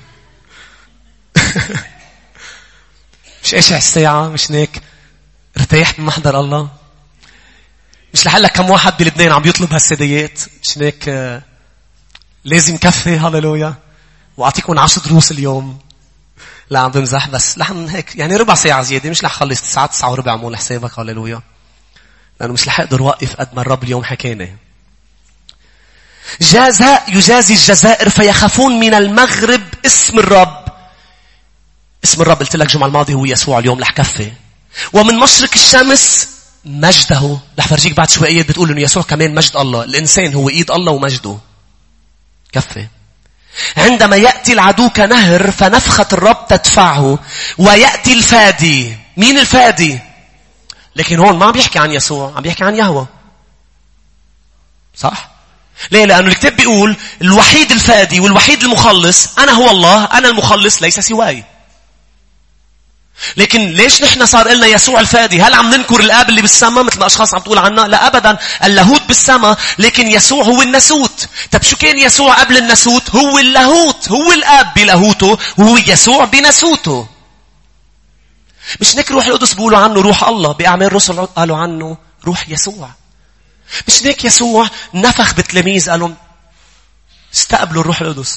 مش إيش الساعة، مش هيك؟ ارتاح من محضر الله. مش لحلك كم واحد بلبنان عم بيطلب هالسديات، مش هيك؟ لازم كفي. هاليلويا. وأعطيكم عشر دروس اليوم. لا عم بمزح، بس لحن هيك يعني ربع ساعة زيادة. مش رح خلص تسعة تسعة وربع مول حسابك. هاليلويا. لأنه مش رح أقدر وقف قد ما الرب اليوم حكينا. جزاء يجازي الجزائر، فيخافون من المغرب اسم الرب. اسم الرب قلت لك الجمعة الماضية هو يسوع. اليوم رح كفي. ومن مشرق الشمس مجده. رح فرجيك بعد شوي آيات بتقول إنه يسوع كمان مجد الله. الإنسان هو إيد الله ومجده. كفي. عندما يأتي العدو كنهر فنفخة الرب تدفعه ويأتي الفادي. مين الفادي؟ لكن هون ما عم بيحكي عن يسوع، عم بيحكي عن يهوه. صح؟ ليه؟ لأنه الكتاب بيقول الوحيد الفادي والوحيد المخلص أنا هو الله، أنا المخلص ليس سواي. لكن ليش نحن صار لنا يسوع الفادي؟ هل عم ننكر الآب اللي بالسماء مثل ما أشخاص عم تقول عنا؟ لا أبدا. اللاهوت بالسماء لكن يسوع هو الناسوت. طب شو كان يسوع قبل الناسوت؟ هو اللاهوت. هو الآب بلاهوته وهو يسوع بناسوته. مش نك روح القدس بيقولوا عنه روح الله، بأعمال الرسل قالوا عنه روح يسوع. مش نك يسوع نفخ بتلاميذ قالوا استقبلوا الروح القدس.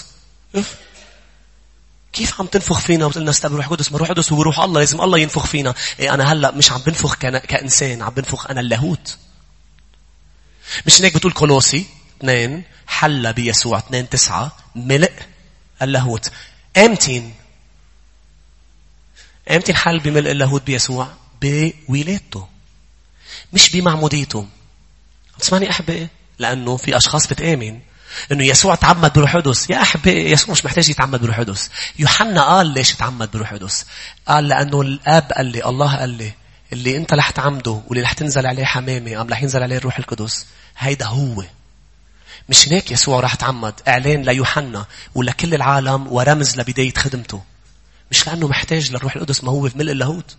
كيف عم تنفخ فينا وتقولنا استقبلوا الروح القدس؟ ما الروح القدس هو روح الله، لازم الله ينفخ فينا. إيه أنا هلأ مش عم بنفخ كإنسان، عم بنفخ أنا اللاهوت. مش هيك بتقول كولوسي اثنين حل بيسوع اثنين تسعة ملء اللاهوت. امتين امتين حل بملء اللاهوت بيسوع؟ بولادته مش بمعموديته. تسمعني أحبائي؟ لأنه في أشخاص بتآمن إنه يسوع تعمد بروح القدس. يا أحبائي يسوع مش محتاج يتعمد بروح القدس. يوحنا قال ليش تعمد بروح القدس؟ قال لأنه الآب قال لي، الله قال لي اللي أنت رح تعمده واللي رح تنزل عليه حمامة أم رح ينزل عليه الروح القدس هيدا هو. مش هيك يسوع راح تعمد إعلان ليوحنا ولا كل العالم ورمز لبداية خدمته. مش لأنه محتاج للروح القدس، ما هو في ملء اللاهوت.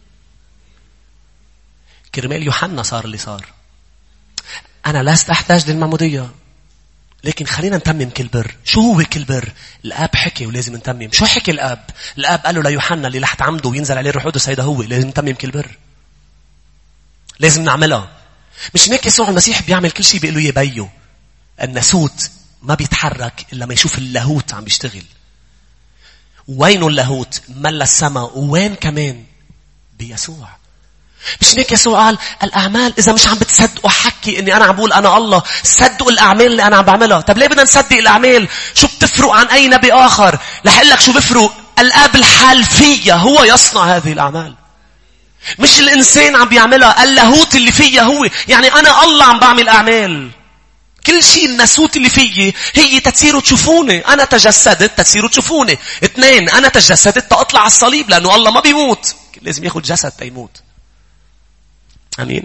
كرمال يوحنا صار اللي صار. أنا لست أحتاج للمعمودية، لكن خلينا نتمم كل بر. شو هو كل بر؟ الآب حكي ولازم نتمم. شو حكي الآب؟ الآب قال له ليوحنا اللي رح تعمده وينزل عليه الروح القدس هيدا هو. لازم نتمم كل بر، لازم نعملها. مش هيك يسوع المسيح بيعمل كل شيء بيقول له يبيه. الناسوت ما بيتحرك إلا ما يشوف اللاهوت عم بيشتغل. وينه اللاهوت؟ ملا السماء. وين كمان؟ بيسوع. مش هيك يسوع قال الأعمال إذا مش عم بتصدقوا حكي إني أنا عم بقول أنا الله، صدقوا الأعمال اللي أنا عم بعملها. طب ليه بدنا نصدق الأعمال؟ شو بتفرق عن أي نبي آخر؟ رح أقول لك شو بفرق. الآب الحال فيا هو يصنع هذه الأعمال، مش الإنسان عم بيعملها. اللاهوت اللي فيا هو، يعني أنا الله عم بعمل أعمال. كل شيء الناسوت اللي فيي هي تتصيروا تشوفوني. أنا تجسدت تتصيروا تشوفوني. اثنين أنا تجسدت تطلع على الصليب، لأنه الله ما بيموت، لازم ياخد جسد تيموت. أمين.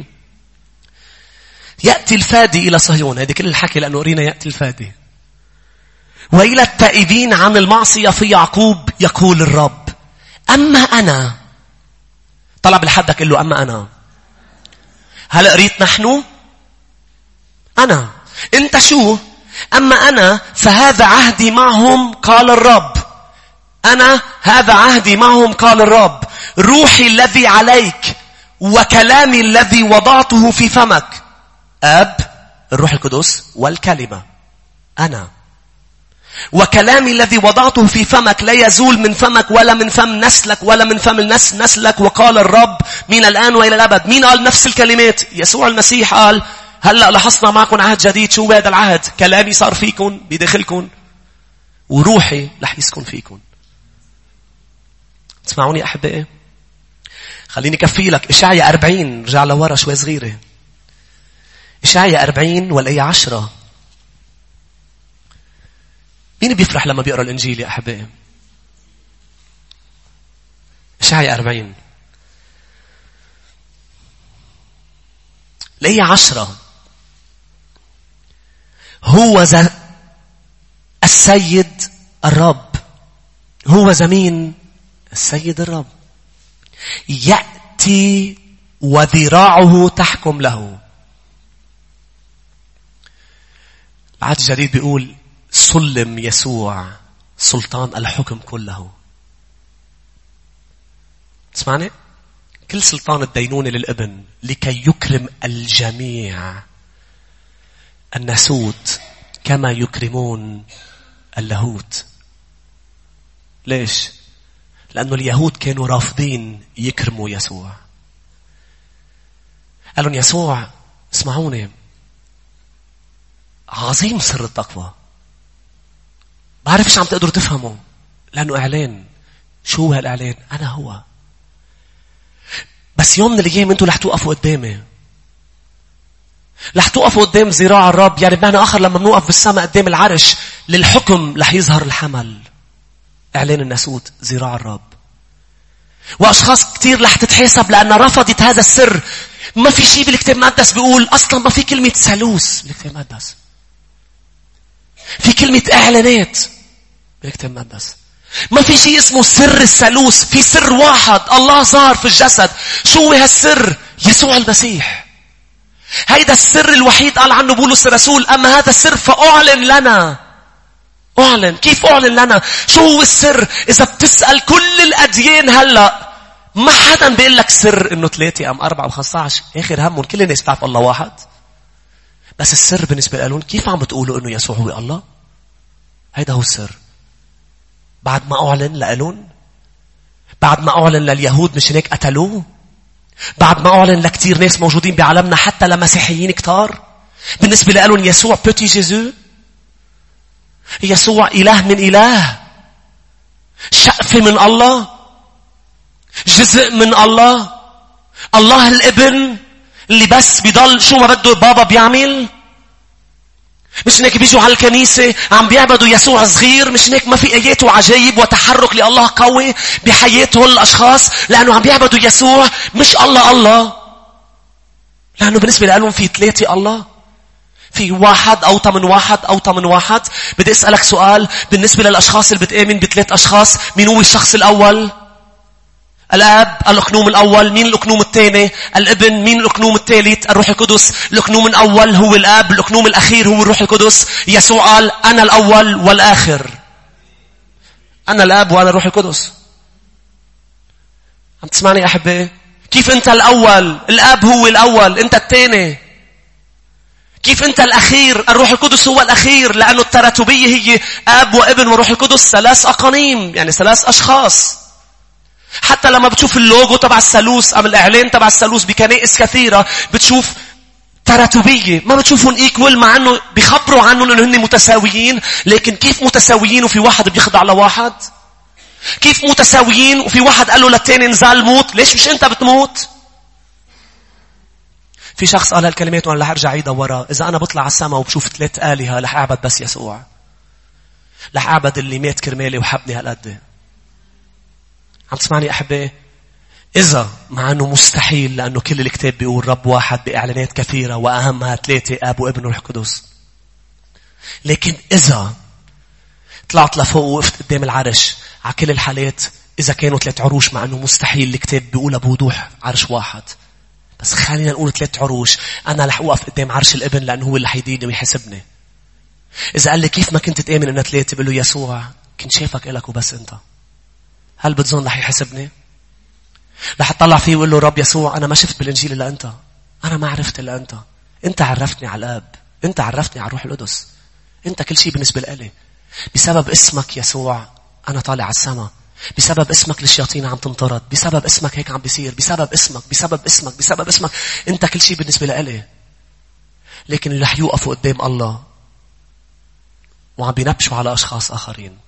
يأتي الفادي إلى صهيون. هذه كل الحكي لأنه قرينا يأتي الفادي. وإلى التائبين عن المعصية في يعقوب يقول الرب أما أنا. طلع بالحدك قل له أما أنا. هل قريت نحن؟ أنا. أنت شو؟ أما أنا فهذا عهدي معهم قال الرب. أنا هذا عهدي معهم قال الرب. روحي الذي عليك وكلامي الذي وضعته في فمك. أب الروح القدس والكلمة أنا. وكلامي الذي وضعته في فمك لا يزول من فمك ولا من فم نسلك ولا من فم النس نسلك وقال الرب من الآن وإلى الأبد. مين قال نفس الكلمات؟ يسوع المسيح قال هلأ لحصنا معكم عهد جديد. شو هذا العهد؟ كلامي صار فيكم بداخلكم وروحي رح يسكن فيكم. تسمعوني أحبائي؟ خليني كفي لك إشعياء أربعين. رجع لورا شوي صغيرة. إشعياء أربعين والآية عشرة. مين بيفرح لما بيقرأ الإنجيل يا أحبائي؟ إشعياء أربعين الآية عشرة. هو ذا السيد الرب. هو زمين السيد الرب يأتي وذراعه تحكم له. العهد الجديد بيقول سلم يسوع سلطان الحكم كله. تسمعني؟ كل سلطان الدينونة للابن لكي يكرم الجميع. الناسوت كما يكرمون اللاهوت. ليش؟ لأنه اليهود كانوا رافضين يكرموا يسوع. قالوا يسوع اسمعوني عظيم سر التقوى. بعرفش عم تقدروا تفهموا لأنه إعلان. شو هالإعلان؟ أنا هو. بس بس يوم من الأيام أنتوا رح توقفوا قدامي. رح توقفوا قدام ذراع الرب. يعني بمعنى آخر لما بنوقف بالسماء قدام العرش للحكم رح يظهر الحمل. إعلان الناسوت ذراع الرب. وأشخاص كتير رح تتحاسب لأن رفضت هذا السر. ما في شيء بالكتاب المقدس بيقول أصلا ما في كلمة ثالوث بالكتاب المقدس. في كلمة إعلانات بالكتاب المقدس. ما في شيء اسمه سر الثالوث. في سر واحد الله ظهر في الجسد. شو هو هالسر؟ يسوع المسيح. هيدا السر الوحيد قال عنه بولس الرسول أما هذا السر فأعلن لنا. أعلن. كيف أعلن لنا؟ شو هو السر؟ إذا بتسأل كل الأديان هلأ ما حدا بيقول لك سر إنه ثلاثة أم أربعة أم خمسة عشر. آخر همهم كل الناس تعرف الله واحد. بس السر بالنسبة لهم كيف عم بتقولوا إنه يسوع هو الله؟ هيدا هو السر. بعد ما أعلن لألون. بعد ما أعلن لليهود مش هيك قتلوه. بعد ما أعلن لكتير ناس موجودين بعالمنا حتى لمسيحيين كتار. بالنسبة لألون يسوع بيتي جيزو. يسوع إله من إله. شقفة من الله. جزء من الله. الله الابن اللي بس بيضل شو ما بده بابا بيعمل. مش هيك بيجوا على الكنيسة عم بيعبدوا يسوع صغير. مش هيك ما في آيات وعجائب وتحرك لله قوي بحياتهم الأشخاص لأنه عم بيعبدوا يسوع مش الله الله. لأنه بالنسبة لهم في ثلاثة الله. في واحد أو تمن واحد أو تمن واحد. بدي أسألك سؤال. بالنسبة للأشخاص اللي بتآمن بثلاث أشخاص مين هو الشخص الأول؟ الآب الأقنوم الأول. مين الأقنوم الثاني؟ الابن. مين الأقنوم الثالث؟ الروح القدس. الأقنوم الأول هو الآب. الأقنوم الأخير هو الروح القدس. يسوع قال أنا الأول والآخر. أنا الآب وأنا الروح القدس. عم تسمعني يا أحبائي؟ كيف أنت الأول؟ الآب هو الأول. أنت الثاني. كيف أنت الأخير؟ الروح القدس هو الأخير. لأنه التراتبية هي آب وابن وروح القدس ثلاث أقانيم. يعني ثلاث أشخاص. حتى لما بتشوف اللوجو تبع الثالوث أم الإعلان تبع الثالوث بكنائس كثيرة بتشوف تراتبية. ما بتشوفهم إيكوال مع أنه بيخبروا عنهم أنه هن متساويين. لكن كيف متساويين وفي واحد بيخضع لواحد؟ كيف متساويين وفي واحد قال له للتاني نزال موت؟ ليش مش أنت بتموت؟ في شخص قال هالكلمات وأنا رح أرجع عيدها ورا. إذا أنا بطلع على السماء وبشوف ثلاث آلهة رح أعبد بس يسوع. رح أعبد اللي مات كرمالي وحبني هالقد. عم تسمعني أحبائي؟ إذا مع أنه مستحيل لأنه كل الكتاب بيقول رب واحد بإعلانات كثيرة وأهمها ثلاثة آب وابن وروح القدس. لكن إذا طلعت لفوق ووقفت قدام العرش على كل الحالات إذا كانوا ثلاث عروش مع أنه مستحيل الكتاب بيقولها بوضوح عرش واحد. بس خلينا نقول ثلاث عروش. أنا رح أوقف قدام عرش الابن لأنه هو اللي حيديني ويحسبني. إذا قال لي كيف ما كنت تآمن أنها ثلاثة بقول له يسوع كنت شايفك إلك وبس أنت. هل بتظن رح يحسبني؟ رح أطلع فيه وقول له رب يسوع أنا ما شفت بالإنجيل إلا أنت. أنا ما عرفت إلا أنت. أنت عرفتني على الآب. أنت عرفتني على الروح القدس. أنت كل شيء بالنسبة لي. بسبب اسمك يسوع أنا طالع على السماء. بسبب اسمك الشياطين عم تنطرد. بسبب اسمك هيك عم بيصير. بسبب اسمك بسبب اسمك بسبب اسمك أنت كل شيء بالنسبة لي. لكن اللي رح يوقفوا قدام الله وعم بينبشوا على أشخاص آخرين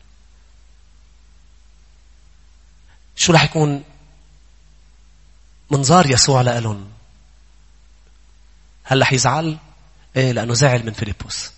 شو رح يكون منظار يسوع لألون؟ هل رح يزعل؟ إيه لأنه زعل من فيليبوس.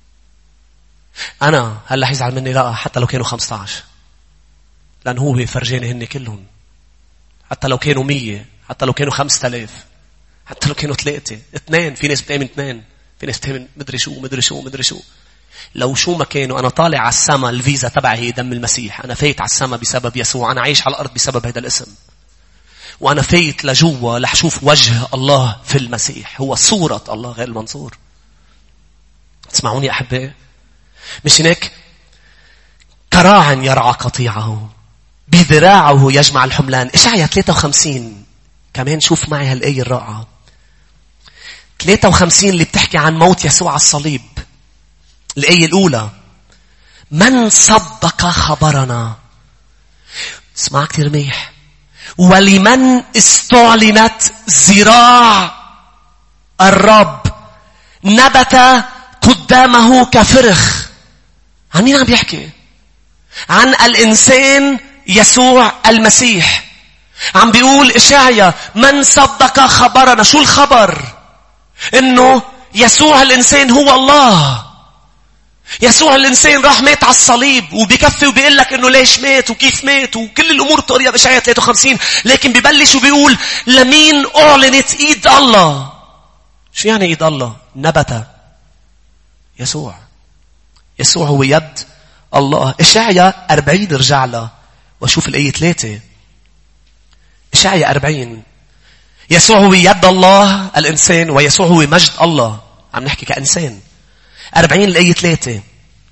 أنا هل رح يزعل مني؟ لا حتى لو كانوا خمسة عشر. لأنه هو فرجاني هن كلهم. حتى لو كانوا مية. حتى لو كانوا خمسة آلاف. حتى لو كانوا ثلاثة. اثنين. في ناس بتأمن اثنين. في ناس بتأمن مدري شو مدري شو مدري شو. لو شو ما كانوا أنا طالع على السماء. الفيزا تبعي هي دم المسيح. أنا فايت على السماء بسبب يسوع. أنا عايش على الأرض بسبب هذا الاسم. وأنا فايت لجوا لحشوف وجه الله في المسيح. هو صورة الله غير المنظور. تسمعوني أحبائي؟ مش هناك كراع يرعى قطيعه بذراعه يجمع الحملان. إشعياء ثلاثة وخمسين كمان شوف معي هالآية الرائعة. ثلاثة وخمسين اللي بتحكي عن موت يسوع على الصليب. الآية الأولى من صدق خبرنا. اسمع كتير ميح. ولمن استعلنت ذراع الرب نبت قدامه كفرخ. عن مين عم بيحكي؟ عن الإنسان يسوع المسيح. عم بيقول إشعيا من صدق خبرنا. شو الخبر؟ إنه يسوع الإنسان هو الله. يسوع الإنسان راح مات على الصليب، وبيكفي وبيقول لك إنه ليش مات وكيف مات وكل الأمور تقريها بإشعيا ثلاثة وخمسين. لكن ببلش وبيقول لمين أعلنت إيد الله. شو يعني إيد الله؟ نبت يسوع. يسوع هو يد الله. إشعيا أربعين رجع له وشوف الآية ثلاثة. إشعيا أربعين. يسوع هو يد الله الإنسان، ويسوع هو مجد الله. عم نحكي كإنسان. أربعين الآية ثلاثة.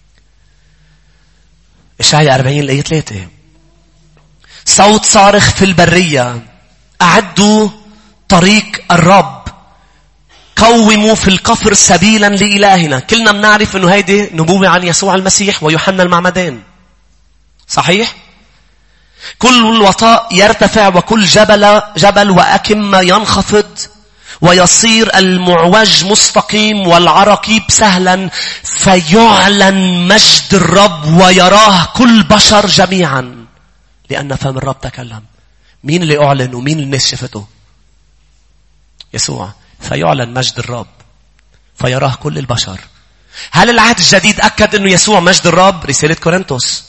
إشعيا أربعين الآية ثلاثة. صوت صارخ في البرية، أعدوا طريق الرب، قوموا في القفر سبيلا لإلهنا. كلنا بنعرف إنه هيدي نبوة عن يسوع المسيح ويوحنا المعمدان. صحيح؟ كل الوطاء يرتفع وكل جبل جبل وأكمة ينخفض، ويصير المعوج مستقيم والعراقيب سهلا، فيعلن مجد الرب ويراه كل بشر جميعا، لأن فم الرب تكلم. مين اللي أعلن ومين الناس شفته؟ يسوع. فيعلن مجد الرب فيراه كل البشر. هل العهد الجديد أكد أنه يسوع مجد الرب؟ رسالة كورنثوس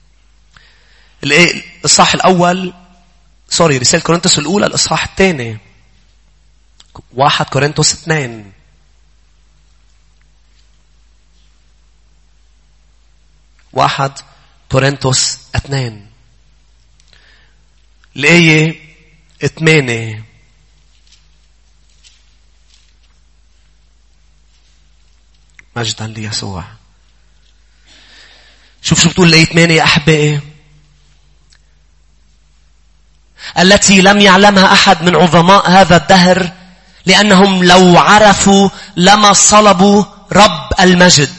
الإصحاح الأول، سوري رسالة كورنثوس الأولى الإصحاح الثاني، واحد كورنثوس اثنين. واحد كورنثوس اثنين الآية ثمانية. مجدا ليسوع. شوف شو بتقول الآية ثمانية يا أحبائي. التي لم يعلمها أحد من عظماء هذا الدهر، لأنهم لو عرفوا لما صلبوا رب المجد.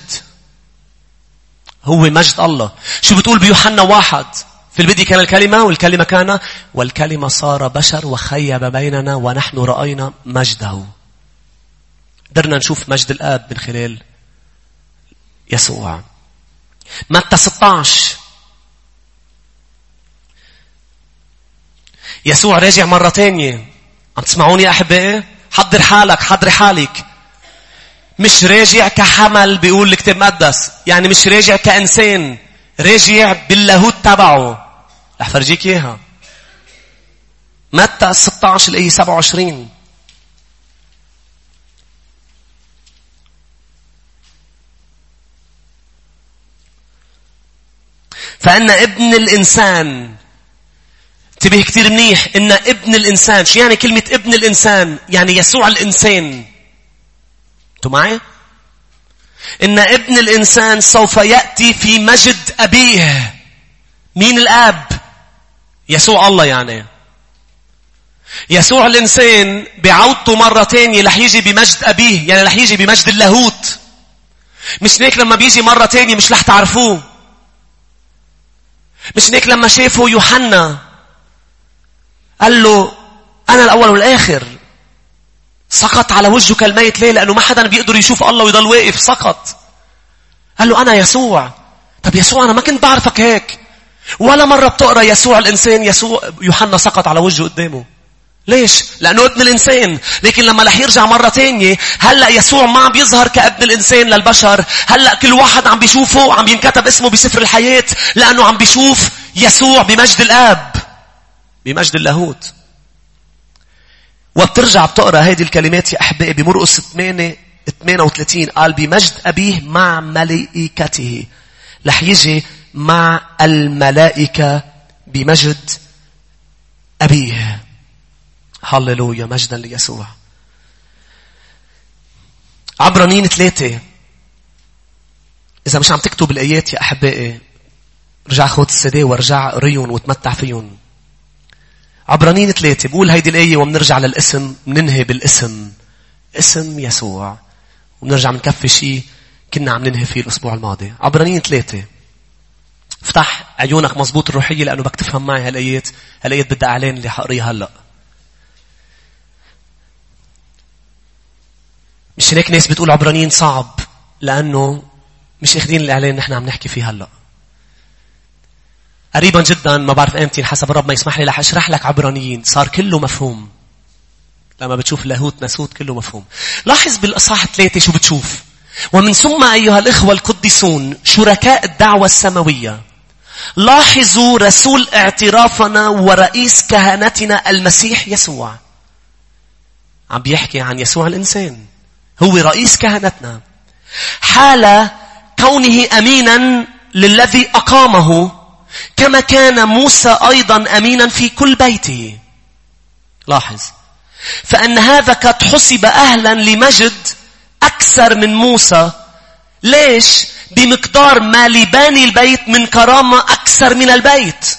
هو مجد الله. شو بتقول بيوحنا واحد؟ في البدء كان الكلمة والكلمة كان والكلمة صار بشر وخيب بيننا ونحن رأينا مجده. قدرنا نشوف مجد الآب من خلال يسوع. متى ستة عشر. يسوع راجع مرة تانية. عم تسمعوني يا أحبائي؟ حضر حالك، حضر حالك. مش راجع كحمل بيقول الكتاب المقدس، يعني مش راجع كإنسان، راجع باللاهوت تبعه. رح فرجيك إياها. متى ستة عشر الآية سبعة وعشرين. فإن ابن الإنسان، انتبه كتير منيح، إن ابن الإنسان. شو يعني كلمة ابن الإنسان؟ يعني يسوع الإنسان. انتوا معي؟ إن ابن الإنسان سوف يأتي في مجد أبيه. مين الآب؟ يسوع الله. يعني يسوع الإنسان بعودته مرة تانية رح يجي بمجد أبيه، يعني رح يجي بمجد اللاهوت. مش هيك لما بيجي مرة تانية مش رح تعرفوه. مش هيك لما شافه يوحنا قال له أنا الأول والآخر، سقط على وجهه كالميت. ليه؟ لأنه ما حدا بيقدر يشوف الله ويضل واقف. سقط. قال له أنا يسوع. طب يسوع أنا ما كنت بعرفك هيك. ولا مرة بتقرأ يسوع الإنسان يسوع يوحنا سقط على وجهه قدامه. ليش؟ لأنه ابن الإنسان. لكن لما رح يرجع مرة تانية، هلأ يسوع ما عم بيظهر كابن الإنسان للبشر. هلأ كل واحد عم بيشوفه، عم ينكتب اسمه بسفر الحياة، لأنه عم بيشوف يسوع بمجد الآب، بمجد اللاهوت. وبترجع بتقرأ هذه الكلمات يا أحبائي بمرقس ثمانية وثلاثين. قال بمجد أبيه مع ملائكته. رح يجي مع الملائكة بمجد أبيه. هاللويا. مجدا ليسوع. عبرانيين ثلاثة. إذا مش عم تكتب الآيات يا أحبائي، رجع خد السداء ورجع قريهم وتمتع فيهم. عبرانيين ثلاثة بقول هيدي الآية ومنرجع للاسم، مننهي بالاسم، اسم يسوع، ومنرجع منكفي شيء كنا عم ننهي فيه الأسبوع الماضي. عبرانيين ثلاثة. افتح عيونك مزبوط الروحية لأنه بدك تفهم معي هالآيات. هالآيات بدها إعلان اللي حقريها هلأ. مش هيك ناس بتقول عبرانيين صعب، لأنه مش اخدين الإعلان نحن عم نحكي فيه هلأ. قريبا جدا ما بعرف امتى حسب الرب ما يسمح لي رح اشرح لك عبرانيين صار كله مفهوم. لما بتشوف لاهوت ناسوت كله مفهوم. لاحظ بالإصحاح ثلاثة شو بتشوف. ومن ثم أيها الإخوة القديسون شركاء الدعوة السماوية لاحظوا رسول اعترافنا ورئيس كهنتنا المسيح يسوع. عم بيحكي عن يسوع الإنسان هو رئيس كهنتنا حال كونه أمينا للذي أقامه كما كان موسى أيضا أمينا في كل بيته. لاحظ فأن هذا قد حسب أهلا لمجد أكثر من موسى. ليش؟ بمقدار ما لباني البيت من كرامة أكثر من البيت.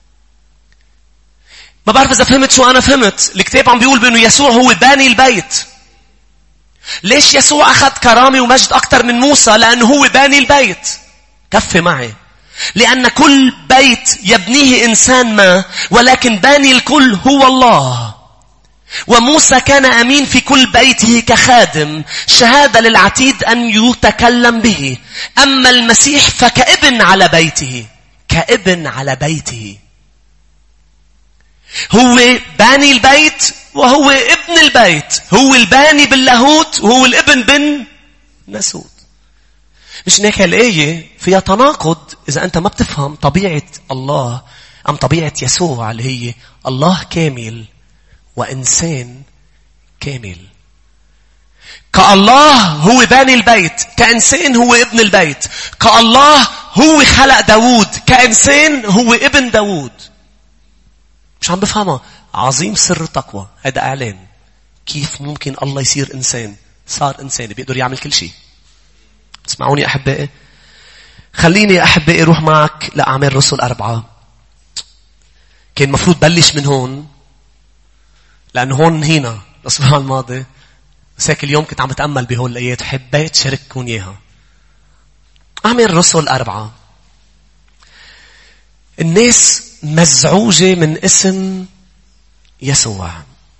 ما بعرف إذا فهمت شو أنا فهمت. الكتاب عم بيقول بأنه يسوع هو باني البيت. ليش يسوع أخذ كرامة ومجد أكثر من موسى؟ لأنه هو باني البيت. كفي معي. لأن كل بيت يبنيه إنسان ما ولكن باني الكل هو الله. وموسى كان أمين في كل بيته كخادم شهادة للعتيد أن يتكلم به. أما المسيح فكابن على بيته. كابن على بيته. هو باني البيت وهو ابن البيت. هو الباني باللاهوت وهو الابن بن ناسوت. مش هيك الآية فيها تناقض إذا أنت ما بتفهم طبيعة الله أم طبيعة يسوع اللي هي الله كامل وإنسان كامل. كالله هو باني البيت كإنسان هو ابن البيت. كالله هو خلق داود كإنسان هو ابن داود. مش عم بفهمها. عظيم سر التقوى. هذا إعلان كيف ممكن الله يصير إنسان. صار إنسان بيقدر يعمل كل شيء. اسمعوني أحبائي. خليني أحبائي روح معك لأعمال الرسل أربعة. كان مفروض بلش من هون لأنه هون هنا الأسبوع الماضي. بس هيك اليوم كنت عم بتأمل بهول الآيات حبيت شارككم إياها. أعمال الرسل أربعة. الناس مزعوجة من اسم يسوع.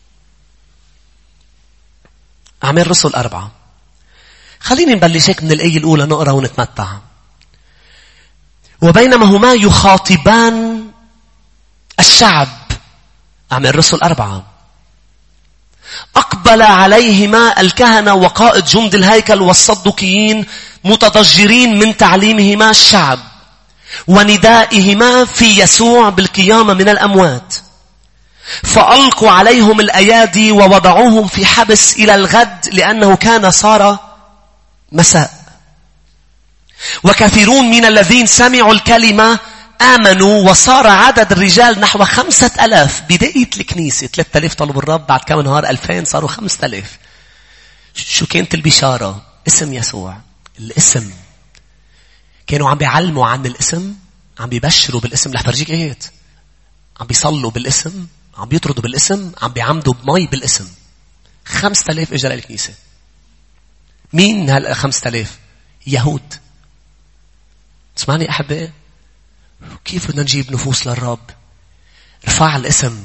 أعمال الرسل أربعة. خليني نبلش هيك من الآية الأولى نقرأ ونتمتع. وبينما هما يخاطبان الشعب. أعمال الرسل أربعة. أقبل عليهما الكهنة وقائد جند الهيكل والصدوقيين متضجرين من تعليمهما الشعب وندائهما في يسوع بالقيامة من الأموات. فألقوا عليهم الأيادي ووضعوهم في حبس إلى الغد لأنه كان صار مساء. وكثيرون من الذين سمعوا الكلمة آمنوا وصار عدد الرجال نحو خمسة ألاف. بداية الكنيسة ثلاثة آلاف طلبوا الرب بعد كم نهار ألفين صاروا خمسة آلاف. شو كانت البشارة؟ اسم يسوع. الاسم. كانوا عم بيعلموا عن الاسم. عم بيبشروا بالاسم. رح فرجيك ايات. عم بيصلوا بالاسم. عم بيطردوا بالاسم. عم بيعمدوا بمي بالاسم. خمسة آلاف اجرى الكنيسة. مين هال خمسة آلاف؟ يهود. تسمعني أحبائي؟ كيف بدنا نجيب نفوس للرب؟ ارفع الاسم.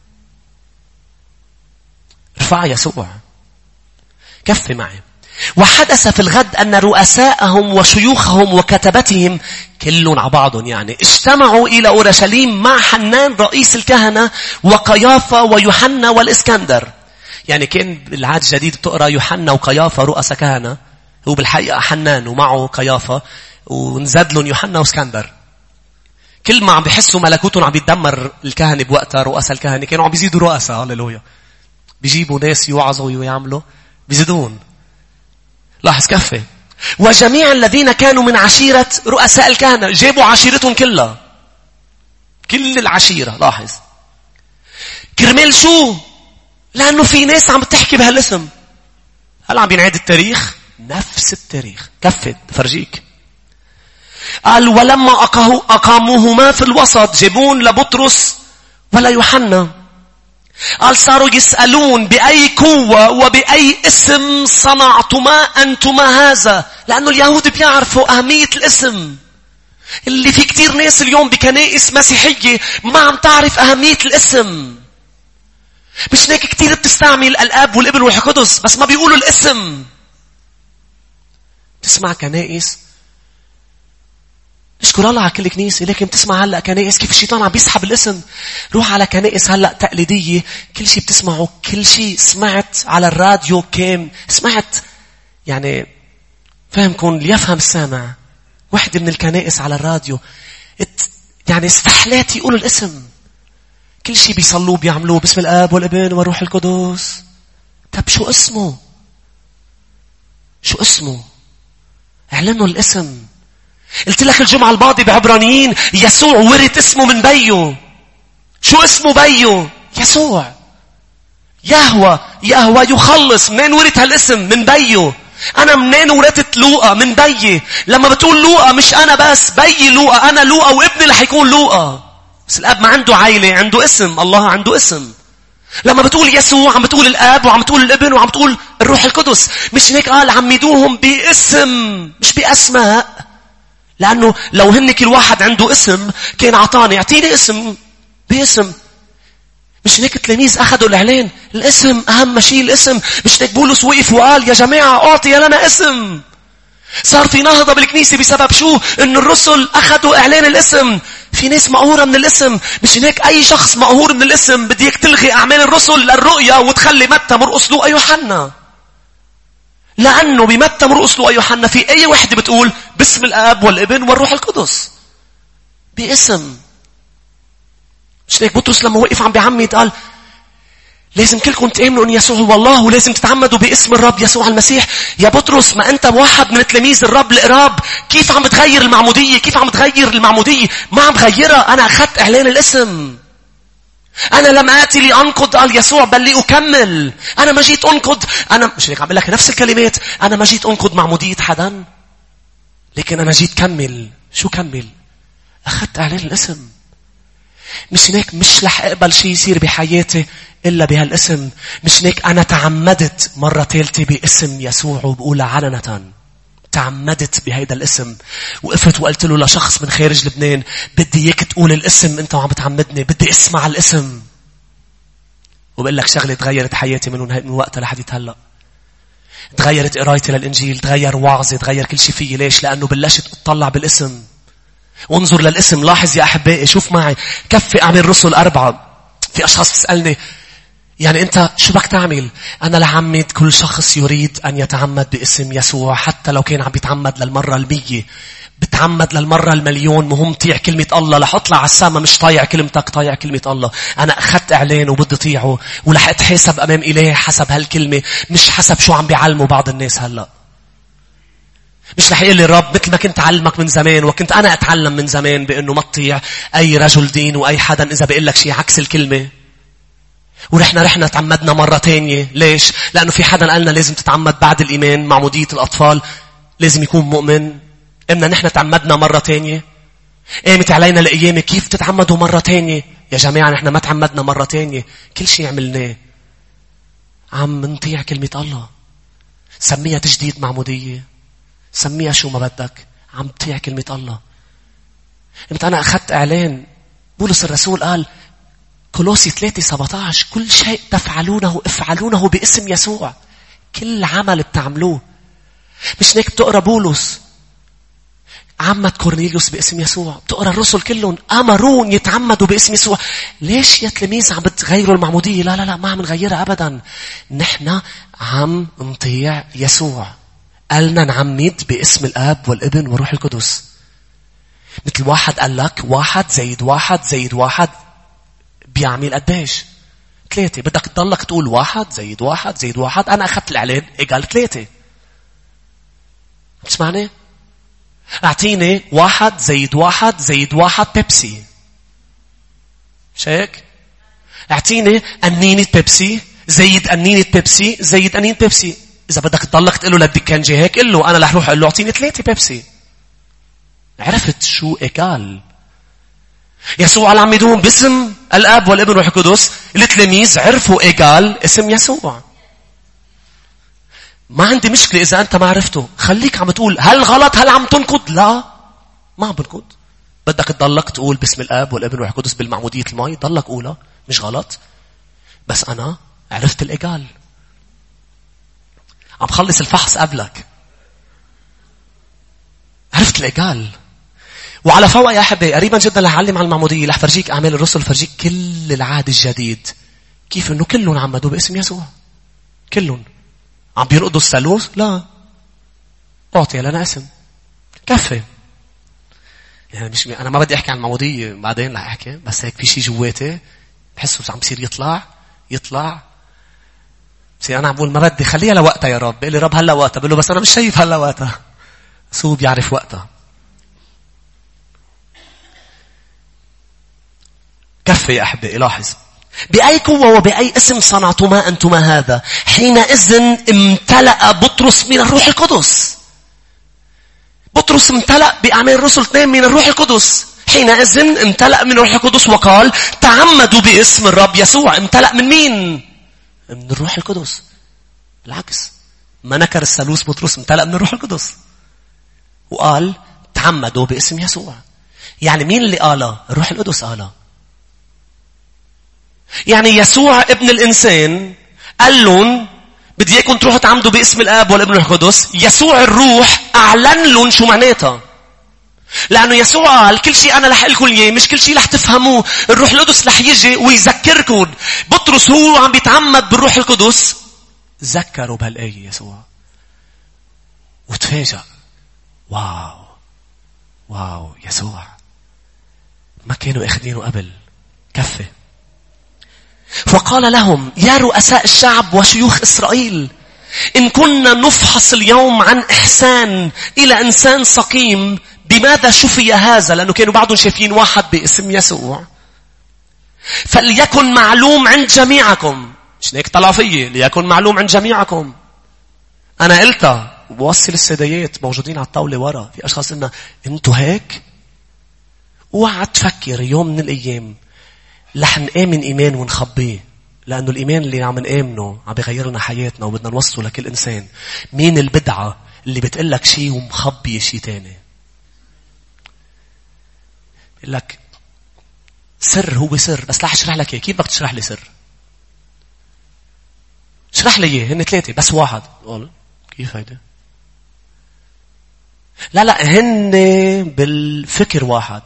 ارفع يسوع. كفي معي. وحدث في الغد أن رؤساءهم وشيوخهم وكتبتهم كلهم على بعضهم يعني اجتمعوا إلى أورشليم مع حنان رئيس الكهنة وقيافة ويوحنا والإسكندر. يعني كان بالعهد الجديد بتقرأ يوحنا وقيافة رؤساء كهنة. هو بالحقيقة حنان ومعه قيافة ونزد لهم يوحنا واسكندر. كل ما عم بيحسوا ملكوتهم عم بيتدمر الكهنة بوقتها. رؤساء الكهنة كانوا عم بيزيدوا رؤساء. هاليلويا. بيجيبوا ناس يوعظوا ويعملوا بيزيدون. لاحظ كفي. وجميع الذين كانوا من عشيرة رؤساء الكهنة جابوا عشيرتهم كلها. كل العشيرة. لاحظ. كرمال شو؟ لأنه في ناس عم بتحكي بهالاسم. هل عم بينعاد التاريخ؟ نفس التاريخ. كفت فرجيك. قال ولما أقاموهما في الوسط جابون لبطرس ولا يوحنا. قال صاروا يسألون بأي قوة وبأي اسم صنعتما أنتما هذا. لأنه اليهود بيعرفوا أهمية الاسم. اللي في كتير ناس اليوم بكنائس مسيحية ما عم تعرف أهمية الاسم. مش هيك كتير بتستعمل الأب والابن والقدس بس ما بيقولوا الاسم. تسمع كنائس اشكر الله على كل كنيسة. لكن بتسمع هلأ كنائس كيف الشيطان عم بيسحب الاسم. روح على كنائس هلأ تقليدية، كل شيء بتسمعه، كل شيء سمعت على الراديو كام سمعت. يعني فهمكم ليفهم السامع. واحدة من الكنائس على الراديو يعني استحلات يقولوا الاسم. كل شيء بيصلوه بيعملوه باسم الآب والابن والروح القدس. طب شو اسمه؟ شو اسمه؟ اعلنوا الاسم. قلت لك الجمعة الماضية بعبرانيين يسوع ورث اسمه من بيه. شو اسمه بيه؟ يسوع. يهوى يهوى يخلص. منين ورث هالاسم؟ من بيه. أنا منين ورثت لوقا؟ من بيي. لما بتقول لوقا مش أنا بس، بيي لوقا، أنا لوقا وابني اللي حيكون لوقا. بس الآب ما عنده عائلة، عنده اسم. الله عنده اسم. لما بتقول يسوع عم بتقول الآب وعم بتقول الابن وعم بتقول الروح القدس. مش هيك قال عمدوهم باسم مش بأسماء. لأنه لو هن كل واحد عنده اسم كان عطاني يعطيني اسم باسم. مش هيك التلاميذ أخذوا الإعلان. الاسم أهم شيء الاسم. مش هيك بولس وقف وقال يا جماعة أعطي لنا اسم. صار في نهضة بالكنيسة بسبب شو؟ إن الرسل أخذوا إعلان الاسم. في ناس مقهورة من الاسم. مش هيك أي شخص مقهور من الاسم بديك تلغي أعمال الرسل للرؤية وتخلي متى مرقس لوقا يوحنا. لأنه بمتى مرقس لوقا يوحنا في أي وحدة بتقول باسم الآب والابن والروح القدس باسم. مش هيك بطرس لما وقف عم بيعمد قال لازم كلكم تآمنوا أن يسوع هو الله ولازم تتعمدوا باسم الرب يسوع المسيح. يا بطرس ما أنت واحد من تلاميذ الرب القراب. كيف عم تغير المعمودية؟ كيف عم تغير المعمودية؟ ما عم غيرها. أنا أخذت إعلان الاسم. أنا لم آتي لأنقض قال يسوع بل لأكمل. أنا ما جيت أنقض. أنا مش هيك عم بقول لك نفس الكلمات. أنا ما جيت أنقض معمودية حدا، لكن أنا جيت كمل. شو كمل؟ أخذت إعلان الاسم. مش هيك مش رح أقبل شيء يصير بحياتي إلا بهالاسم. مش هيك أنا تعمدت مرة ثالثة باسم يسوع وبقولها علنة. تعمدت بهيدا الاسم. وقفت وقلت له لشخص من خارج لبنان بدي إياك تقول الاسم أنت وعم بتعمدني. بدي اسمع الاسم. وبقول لك شغلة تغيرت حياتي من من وقتها لحد هلا. تغيرت قرايتي للإنجيل، تغير وعظي، تغير كل شيء فيي. ليش؟ لأنه بلشت أطلع بالاسم. وانظر للاسم. لاحظ يا أحبائي شوف معي كفي أعمال رسل أربعة. في أشخاص تسألني يعني أنت شو بدك تعمل؟ أنا لعمد كل شخص يريد أن يتعمد باسم يسوع حتى لو كان عم بيتعمد للمرة المية. بتعمد للمرة المليون. مهم طيع كلمة الله. رح أطلع على السما مش طايع كلمتك، طايع كلمة الله. أنا أخذت إعلان وبدي طيعه ورح أتحاسب أمام إله حسب هالكلمة مش حسب شو عم بيعلموا بعض الناس هلأ. مش رح يقول لي الرب مثل ما كنت أعلمك من زمان وكنت أنا أتعلم من زمان بأنه ما تطيع أي رجل دين وأي حدا إذا بيقول لك شيء عكس الكلمة. ورحنا رحنا تعمدنا مرة تانية. ليش؟ لأنه في حدا قالنا لازم تتعمد بعد الإيمان. معمودية الأطفال لازم يكون مؤمن. إمنا نحن تعمدنا مرة تانية. قامت علينا الأيام كيف تتعمدوا مرة تانية؟ يا جماعة نحن ما تعمدنا مرة تانية. كل شيء عملناه عم نطيع كلمة الله. سميها تجديد معمودية، سميها شو ما بدك، عم تطيع كلمة الله. إمتى أنا أخذت إعلان. بولس الرسول قال كولوسي ثلاثة سبعة عشر كل شيء تفعلونه افعلونه باسم يسوع. كل عمل بتعملوه. مش هيك بتقرأ بولس عمد كورنيليوس باسم يسوع. بتقرأ الرسل كلهم أمرون يتعمدوا باسم يسوع. ليش يا تلاميذ عم بتغيروا المعمودية؟ لا لا لا ما عم نغيرها أبدا. نحن عم نطيع يسوع. قالنا نعمد باسم الآب والابن والروح القدس. مثل واحد قال لك واحد زائد واحد زائد واحد بيعمل قديش؟ ثلاثة. بدك تضلك تقول واحد زائد واحد زائد واحد. أنا أخذت الإعلان إيقال ثلاثة. تسمعني؟ أعطيني واحد زائد واحد زائد واحد بيبسي. مش هيك؟ أعطيني أنينة بيبسي زائد أنينة بيبسي زائد أنينة بيبسي. إذا بدك تضلك تقول له للدكانجي هيك قل له أنا رح أروح أقول له أعطيني ثلاثة بيبسي. عرفت شو إيقال؟ يسوع العمدون باسم الآب والابن والروح القدس. التلاميذ عرفوا إيقال اسم يسوع. ما عندي مشكلة إذا أنت ما عرفته. خليك عم تقول هل غلط؟ هل عم تنقض؟ لا ما عم بنقض. بدك تضلك تقول باسم الآب والابن والروح القدس بالمعمودية الماء ضلك قولها مش غلط. بس أنا عرفت الإيقال. عم خلص الفحص قبلك. عرفت الإيقال. وعلى فوق يا أحبائي قريبا جدا رح أعلم عن المعمودية، رح فرجيك أعمال الرسل، فرجيك كل العهد الجديد كيف إنه كلهم عمدوا باسم يسوع. كلهم عم بيرقدوا الثالوث؟ لا، أعطي لنا اسم كفي. يعني مش أنا ما بدي أحكي عن المعمودية، بعدين رح أحكي، بس هيك في شيء جواتي بحسه عم بصير يطلع يطلع بصير أنا عم بقول ما بدي، خليها لوقتها يا رب. بقول لي رب هلا وقتها، بقول له بس أنا مش شايف هلا وقتها، بس هو بيعرف وقتها. كفي يا أحبائي. لاحظ بأي قوة وبأي اسم صنعتما أنتما هذا؟ حينئذ امتلأ بطرس من الروح القدس. بطرس امتلأ بأعمال الرسل اثنين من الروح القدس. حينئذ امتلأ من الروح القدس وقال تعمدوا باسم الرب يسوع. امتلأ من مين؟ من الروح القدس. بالعكس، ما نكر الثالوث بطرس، امتلأ من الروح القدس وقال تعمدوا باسم يسوع. يعني مين اللي قاله؟ الروح القدس قاله. يعني يسوع ابن الإنسان قال لهم بدي اياكم تروحوا تعمدوا باسم الآب والابن والقدس. يسوع الروح أعلن لهم شو معناتها، لأنه يسوع قال كل شيء أنا رح أقول لكم إياه، مش كل شيء رح تفهموه، الروح القدس رح يجي ويذكركم. بطرس هو عم بيتعمد بالروح القدس ذكروا بهالآية يسوع وتفاجأ. واو واو، يسوع ما كانوا اخدينه قبل. كفي. وقال لهم يا رؤساء الشعب وشيوخ إسرائيل، إن كنا نفحص اليوم عن إحسان إلى إنسان سقيم بماذا شفي هذا؟ لأنه كانوا بعضهم شايفين واحد باسم يسوع. فليكن معلوم عند جميعكم. مش هيك طلع فيه ليكن معلوم عند جميعكم. أنا قلتها ووصل السيديات موجودين على الطاولة ورا، في أشخاص قلنا أنتوا هيك. اوعى تفكر يوم من الأيام رح نآمن إيمان ونخبيه، لأنه الإيمان اللي عم نآمنه عم بيغير لنا حياتنا وبدنا نوصله لكل إنسان. مين البدعة اللي بتقلك شيء ومخبي شيء تاني؟ بيقول لك سر هو سر، بس لا أشرح لك إيه. كيف بدك تشرح لي سر؟ شرح لي إيه. هن ثلاثة بس واحد. قول كيف هيدا؟ لا لا، هن بالفكر واحد.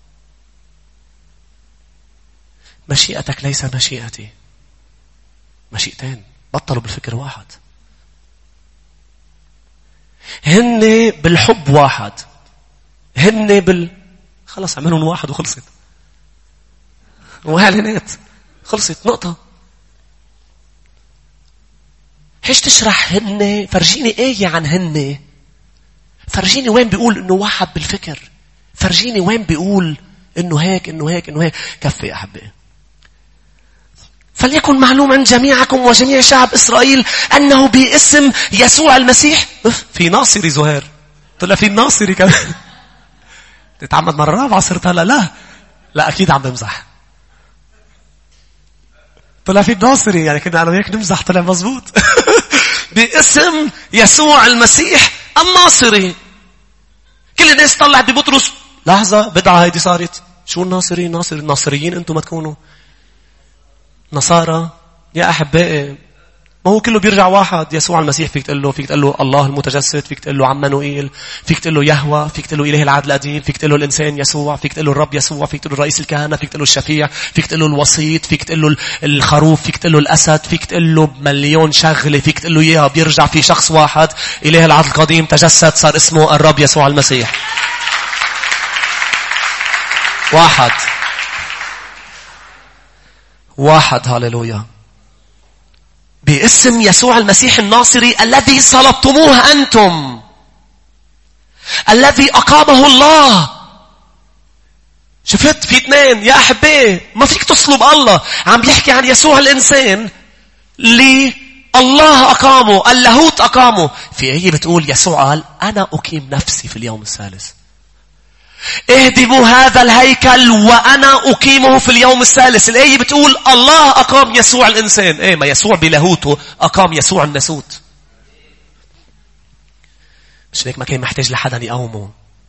مشيئتك ليس مشيئتي، مشيئتين. بطلوا بالفكر واحد. هن بالحب واحد، هن بال خلص عملهم واحد وخلصت. وهالنات خلصت نقطة. هيش تشرح هن؟ فرجيني ايه عن هن. فرجيني وين بيقول انه واحد بالفكر. فرجيني وين بيقول انه هيك انه هيك انه هيك. كفي يا أحبائي. فليكن معلوم عند جميعكم وجميع شعب إسرائيل أنه باسم يسوع المسيح. في ناصري زهير طلع في الناصري كمان. تتعمد مرة رابعة صرت هلا. لا لا أكيد عم بمزح. طلع في الناصري، يعني كنا أنا وياك نمزح، طلع مزبوط. باسم يسوع المسيح الناصري. كل الناس طلعت ببطرس. لحظة، بدعة هيدي صارت. شو الناصري؟ ناصري الناصريين أنتم ما تكونوا نصارى يا أحبائي. ما هو كله بيرجع واحد، يسوع المسيح. فيك تقول له فيك تقول له الله المتجسد، فيك تقول له عمانوئيل، فيك تقول له يهوه، فيك تقول له إله العهد القديم، فيك تقول له الإنسان يسوع، فيك تقول له الرب يسوع، فيك تقول له رئيس الكهنة، فيك تقول له الشفيع، فيك تقول له الوسيط، فيك تقول له الخروف، فيك تقول له الأسد، فيك تقول له مليون شغلة، فيك تقول له إياها. بيرجع في شخص واحد، إله العهد القديم تجسد، صار اسمه الرب يسوع المسيح. واحد واحد. هاليلويا. باسم يسوع المسيح الناصري الذي صلبتموه أنتم، الذي أقامه الله. شفت في اثنين يا أحبائي. ما فيك تصلب الله. عم بيحكي عن يسوع الإنسان اللي الله أقامه، اللاهوت أقامه. في آية بتقول يسوع قال أنا أقيم نفسي في اليوم الثالث. اهدموا هذا الهيكل وأنا أقيمه في اليوم الثالث. الآية بتقول الله أقام يسوع الإنسان. إيه، ما يسوع بلاهوته أقام يسوع الناسوت. مش هيك ما كان محتاج لحدا يقومه،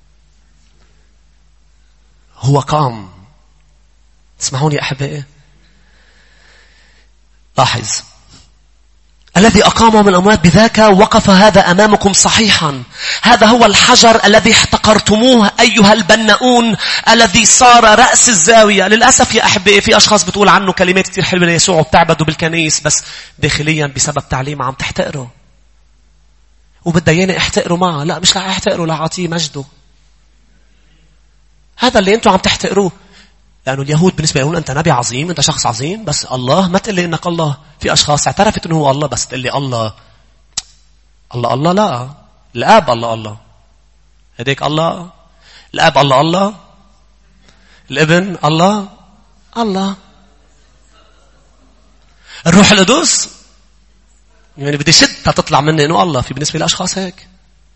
هو قام. تسمعوني أحبائي؟ لاحظ الذي أقامه من الأموات بذاك وقف هذا أمامكم صحيحا، هذا هو الحجر الذي احتقرتموه أيها البناؤون الذي صار رأس الزاوية. للأسف يا أحبائي في أشخاص بتقول عنه كلمات كتير حلوة ليسوع وبتعبدوا بالكنيس، بس داخليا بسبب تعليم عم تحتقره وبدأ ياني احتقره معه. لا، مش رح احتقره، لا أعطيه مجده. هذا اللي انتوا عم تحتقروه. لأنه اليهود بالنسبة يقولون أنت نبي عظيم، أنت شخص عظيم، بس الله ما تقول لي إنك الله. في أشخاص اعترفت إنه هو الله بس تقول لي الله الله الله. لا، الآب الله الله، هديك الله. الآب الله الله، الابن الله الله، الروح القدس يعني بدي شد تطلع مني إنه الله. في بالنسبة لأشخاص هيك.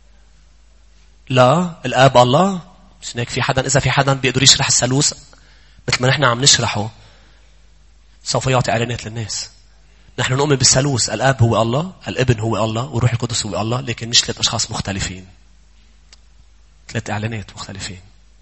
لا، الآب الله. مش هيك في حدا، إذا في حدا بيقدر يشرح الثالوث مثل ما نحن عم نشرحه سوف يعطي إعلانات للناس. نحن نؤمن بالثالوث، الآب هو الله، الابن هو الله، والروح القدس هو الله، لكن مش ثلاث أشخاص مختلفين، ثلاث إعلانات مختلفين.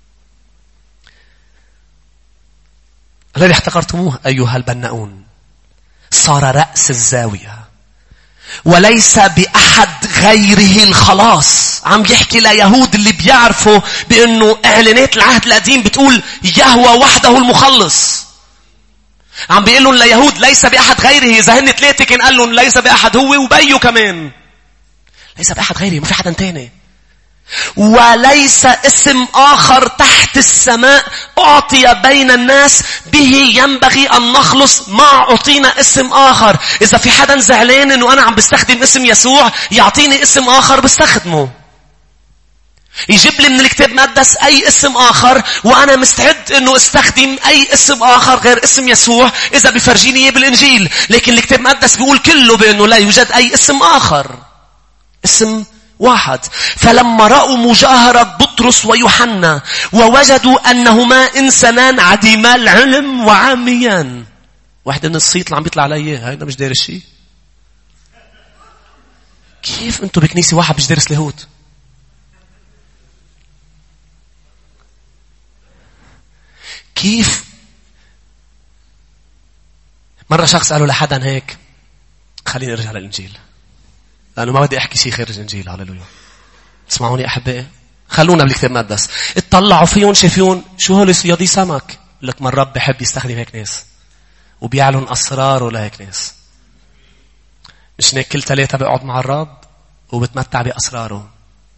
الذي احتقرتموه أيها البناؤون صار رأس الزاوية وليس بأحد غيره الخلاص. عم يحكي ليهود اللي بيعرفوا بأنه إعلانات العهد القديم بتقول يهوى وحده المخلص. عم بيقول لهم ليهود ليس بأحد غيره. إذا هن ثلاثة كان قال لهم ليس بأحد هو وبيه كمان. ليس بأحد غيره، ما في حدا تاني. وليس اسم آخر تحت السماء أعطي بين الناس به ينبغي أن نخلص. ما أعطينا اسم آخر. إذا في حدا زعلان أنه أنا عم بستخدم اسم يسوع يعطيني اسم آخر بستخدمه. يجيب لي من الكتاب المقدس أي اسم آخر وأنا مستعد أنه استخدم أي اسم آخر غير اسم يسوع إذا بفرجيني إياه بالإنجيل. لكن الكتاب المقدس بيقول كله بأنه لا يوجد أي اسم آخر، اسم واحد. فلما رأوا مجاهرة بطرس ويوحنا ووجدوا أنهما إنسانان عديما العلم وعاميان. واحد من الصيت اللي عم بيطلع علي هيدا مش دارس شيء. كيف أنتوا بكنيسة واحد مش دارس لاهوت؟ كيف؟ مرة شخص قالوا لحدا هيك، خليني ارجع للإنجيل لأنه ما بدي أحكي شيء خارج الإنجيل. هاللويا. اسمعوني أحبائي، خلونا بالكتاب المقدس. اطلعوا فيهم شايفون شو هول صيادي سمك. لك من الرب بحب يستخدم هيك ناس وبيعلن أسراره لهيك ناس. مش هيك كل ثلاثة بيقعد مع الرب وبتمتع بأسراره.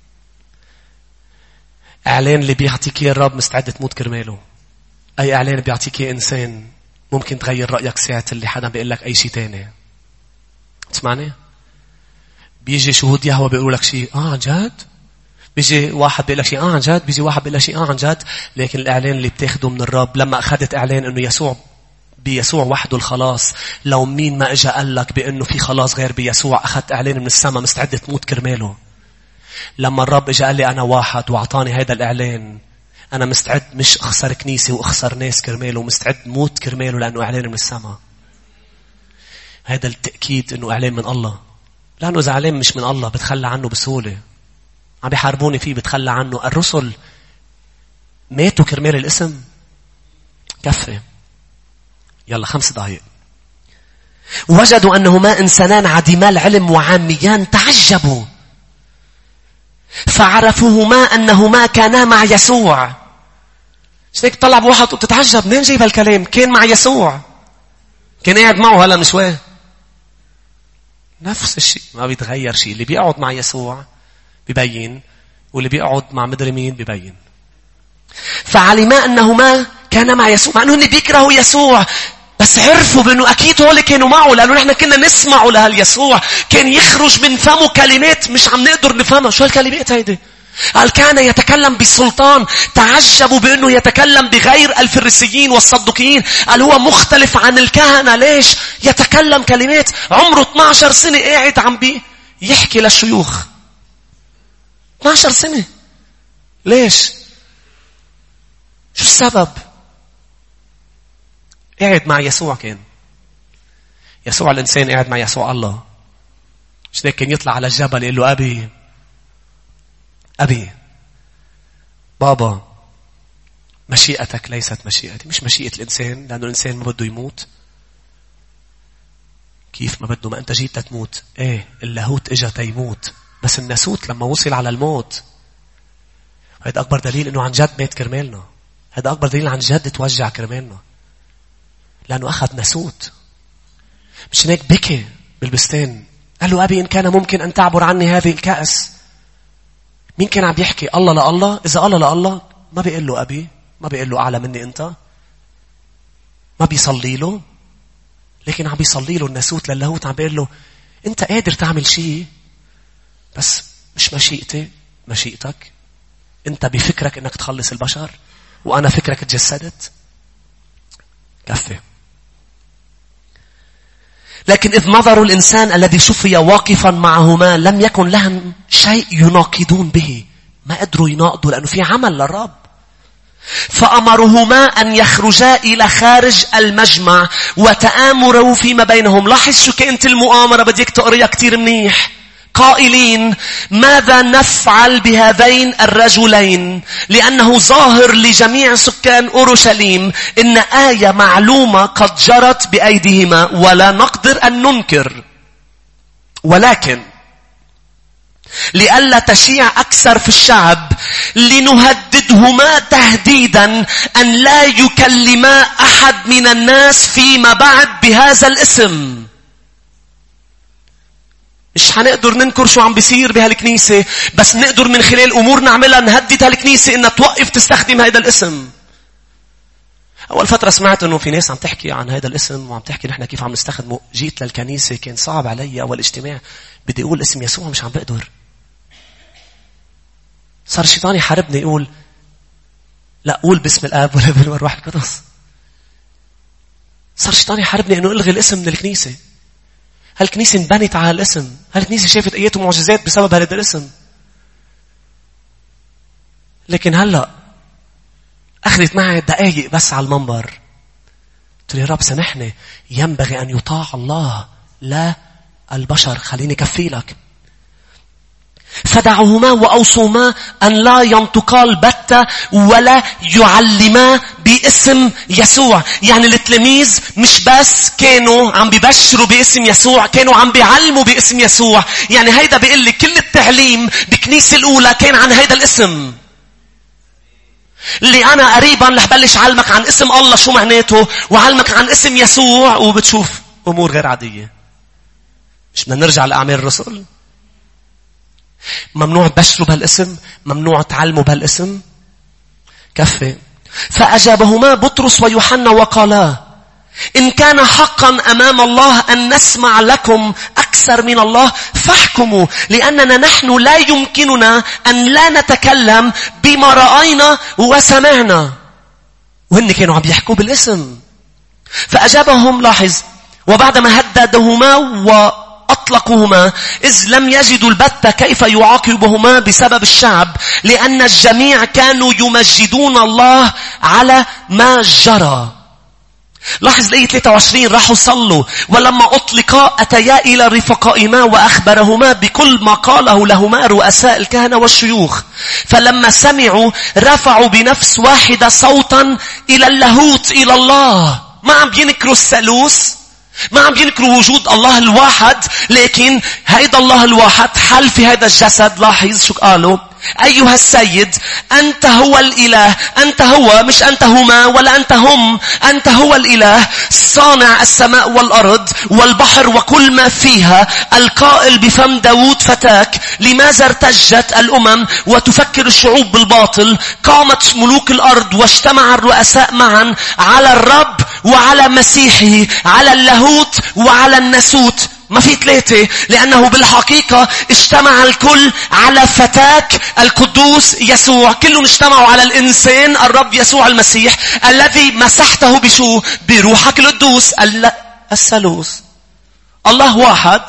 إعلان اللي بيعطيك إياه الرب مستعد تموت كرماله. أي إعلان بيعطيك إياه إنسان ممكن تغير رأيك ساعة اللي حدا بيقول لك أي شيء تاني. تسمعني؟ بيجي شهود يهوه بيقولوا لك شيء آه عن جد. بيجي واحد بيقول لك شيء آه عن جد. بيجي واحد بيقول لك شيء آه عن جد. لكن الإعلان اللي بتاخده من الرب، لما أخذت إعلان إنه يسوع بيسوع وحده الخلاص، لو مين ما إجا قال لك بأنه في خلاص غير بيسوع، أخذت إعلان من السماء مستعد تموت كرماله. لما الرب إجا قال لي أنا واحد وعطاني هذا الإعلان، أنا مستعد مش أخسر كنيسة وأخسر ناس كرماله، ومستعد موت كرماله لأنه إعلان من السماء. هذا التأكيد إنه إعلان من الله. لأنه إذا إعلان مش من الله بتخلى عنه بسهولة. عم بيحاربوني فيه بتخلى عنه. الرسل ماتوا كرمال الاسم. كفي. يلا خمس دقائق. وجدوا أنهما إنسانان عديما العلم وعاميان تعجبوا فعرفوهما أنهما كانا مع يسوع. شتيك طلع بواحد وبتتعجب منين جايب هالكلام؟ كان مع يسوع، كان قاعد معه هلا من شوي. نفس الشيء، ما بيتغير شيء. اللي بيقعد مع يسوع بيبين، واللي بيقعد مع مدري مين بيبين. فعلما أنهما كانا مع يسوع، مع أنه اللي بيكرهوا يسوع بس عرفوا بأنه أكيد هو اللي كانوا معه، لأنه نحن كنا نسمعه لهاليسوع. كان يخرج من فمه كلمات مش عم نقدر نفهمها. شو هالكلمات هيدي؟ قال كان يتكلم بالسلطان. تعجبوا بأنه يتكلم بغير الفريسيين والصدوقيين. قال هو مختلف عن الكهنة. ليش؟ يتكلم كلمات. عمره اثني عشر سنة قاعد عم بي يحكي للشيوخ. اثني عشر سنة. ليش؟ شو السبب؟ قاعد مع يسوع. كان يسوع الإنسان قاعد مع يسوع الله. مش ده كان يطلع على الجبل يقول له أبي أبي بابا مشيئتك ليست مشيئتي. مش مشيئة الإنسان، لأنه الإنسان ما بده يموت. كيف ما بده؟ ما أنت جيت تموت. إيه اللاهوت إجا تيموت بس الناسوت لما وصل على الموت، هذا أكبر دليل إنه عن جد مات كرمالنا. هذا أكبر دليل عن جد توجع كرمالنا، لأنه أخذ ناسوت. مش هيك بكي بالبستان قال له أبي إن كان ممكن أن تعبر عني هذه الكأس. مين كان عم بيحكي؟ الله لا الله. إذا الله لا الله ما بيقول له أبي، ما بيقول له أعلى مني أنت، ما بيصلي له، لكن عم بيصلي له الناسوت للاهوت. عم بيقول له أنت قادر تعمل شيء، بس مش مشيئتي مشيئتك. أنت بفكرك أنك تخلص البشر، وأنا فكرك تجسدت. كفي. لكن إذ نظروا الإنسان الذي شفي واقفا معهما لم يكن لهم شيء يناقضون به. ما قدروا يناقضوا لأنه في عمل للرب. فأمرهما أن يخرجا إلى خارج المجمع وتآمروا فيما بينهم. لاحظ شو كانت المؤامرة، بديك تقريها كتير منيح. قائلين ماذا نفعل بهذين الرجلين، لأنه ظاهر لجميع سكان أورشليم إن آية معلومة قد جرت بأيديهما ولا نقدر أن ننكر، ولكن لئلا تشيع أكثر في الشعب لنهددهما تهديدا أن لا يكلما أحد من الناس فيما بعد بهذا الاسم. مش هنقدر ننكر شو عم بيصير بهالكنيسة، بس نقدر من خلال أمور نعملها نهدد هالكنيسة إنها توقف تستخدم هذا الاسم. أول فترة سمعت إنه في ناس عم تحكي عن هذا الاسم وعم تحكي نحن كيف عم نستخدمه. جيت للكنيسة كان صعب علي أول اجتماع، بدي أقول اسم يسوع مش عم بقدر. صار الشيطان يحاربني يقول لا قول باسم الآب والابن والروح القدس. صار الشيطان يحاربني إنه ألغي الاسم من الكنيسة. هالكنيسة انبنت على الاسم، هالكنيسة شافت آيات ومعجزات بسبب هذا الاسم. لكن هلأ أخذت معي دقائق بس على المنبر، قلت لي رب سامحني، ينبغي أن يطاع الله لا البشر. خليني كفي لك. فدعوهما وأوصوما أن لا ينطقا البتة ولا يعلما باسم يسوع. يعني التلاميذ مش بس كانوا عم بيبشروا باسم يسوع، كانوا عم بيعلموا باسم يسوع. يعني هيدا بيقول لي كل التعليم بكنيسة الأولى كان عن هيدا الاسم. اللي أنا قريبا رح بلش علمك عن اسم الله شو معناته، وعلمك عن اسم يسوع، وبتشوف أمور غير عادية. مش بدنا نرجع لأعمال الرسل؟ ممنوع تبشروا بهالاسم، ممنوع تعلموا بهالاسم. كفي. فأجابهما بطرس ويوحنا وقالا إن كان حقا أمام الله أن نسمع لكم أكثر من الله فاحكموا، لأننا نحن لا يمكننا أن لا نتكلم بما رأينا وسمعنا. وهن كانوا عم يحكوا بالاسم. فأجابهم، لاحظ، وبعدما هددهما و أطلقوهما إذ لم يجدوا البتة كيف يعاقبهما بسبب الشعب، لأن الجميع كانوا يمجدون الله على ما جرى. لاحظ لآية ثلاثة وعشرين، راحوا صلوا ولما أطلقا أتيا إلى رفقائهما وأخبرهما بكل ما قاله لهما رؤساء الكهنة والشيوخ. فلما سمعوا رفعوا بنفس واحدة صوتا إلى اللاهوت، إلى الله. ما عم بينكروا الثالوث، ما عم ينكروا وجود الله الواحد، لكن هيدا الله الواحد حل في هذا الجسد. لاحظ شو قالوا: أيها السيد أنت هو الإله، أنت هو، مش أنت هما ولا أنت هم، أنت هو الإله صانع السماء والأرض والبحر وكل ما فيها، القائل بفم داود فتاك لماذا ارتجت الأمم وتفكر الشعوب بالباطل؟ قامت ملوك الأرض واجتمع الرؤساء معا على الرب وعلى مسيحه، على اللاهوت وعلى الناسوت. ما في ثلاثة، لأنه بالحقيقة اجتمع الكل على فتاك القدوس يسوع. كلهم اجتمعوا على الإنسان الرب يسوع المسيح الذي مسحته بشو؟ بروحك القدوس. الثالوث، الله واحد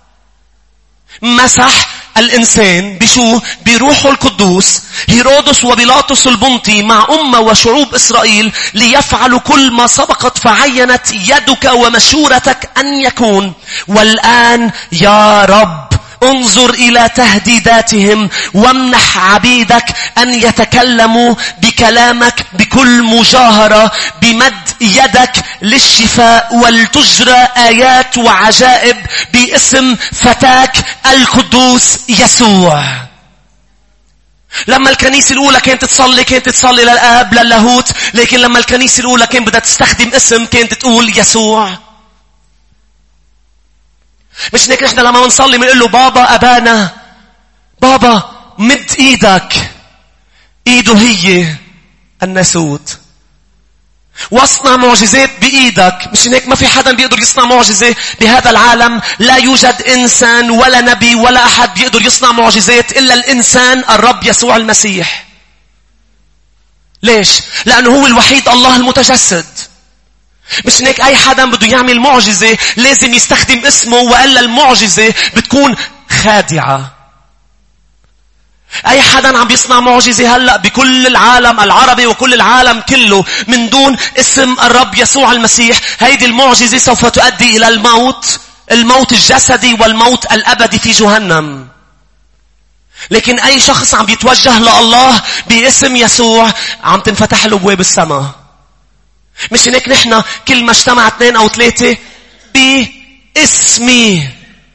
مسح الإنسان بشو؟ بروحه القدوس. هيرودس وبيلاطس البنطي مع أمة وشعوب إسرائيل ليفعلوا كل ما سبقت فعينت يدك ومشورتك أن يكون. والآن يا رب انظر إلى تهديداتهم وامنح عبيدك أن يتكلموا بكلامك بكل مجاهرة بمد يدك للشفاء، ولتجرى آيات وعجائب باسم فتاك القدوس يسوع. لما الكنيسة الأولى كانت تصلي كانت تصلي للآب للاهوت، لكن لما الكنيسة الأولى كانت بدها تستخدم اسم كانت تقول يسوع. مش هيك نحن لما نصلي بنقول له بابا أبانا، بابا مد إيدك، إيده هي الناسوت، واصنع معجزات بإيدك. مش هيك ما في حدا بيقدر يصنع معجزة بهذا العالم. لا يوجد إنسان ولا نبي ولا أحد بيقدر يصنع معجزات إلا الإنسان الرب يسوع المسيح. ليش؟ لأنه هو الوحيد الله المتجسد. مش هيك أي حدا بده يعمل معجزة لازم يستخدم اسمه، وإلا المعجزة بتكون خادعة. أي حدا عم بيصنع معجزة هلأ بكل العالم العربي وكل العالم كله من دون اسم الرب يسوع المسيح، هيدي المعجزة سوف تؤدي إلى الموت، الموت الجسدي والموت الأبدي في جهنم. لكن أي شخص عم بيتوجه لله باسم يسوع عم تنفتح له أبواب السماء. مش هيك نحن كل ما اجتمع اثنين أو ثلاثة باسمي،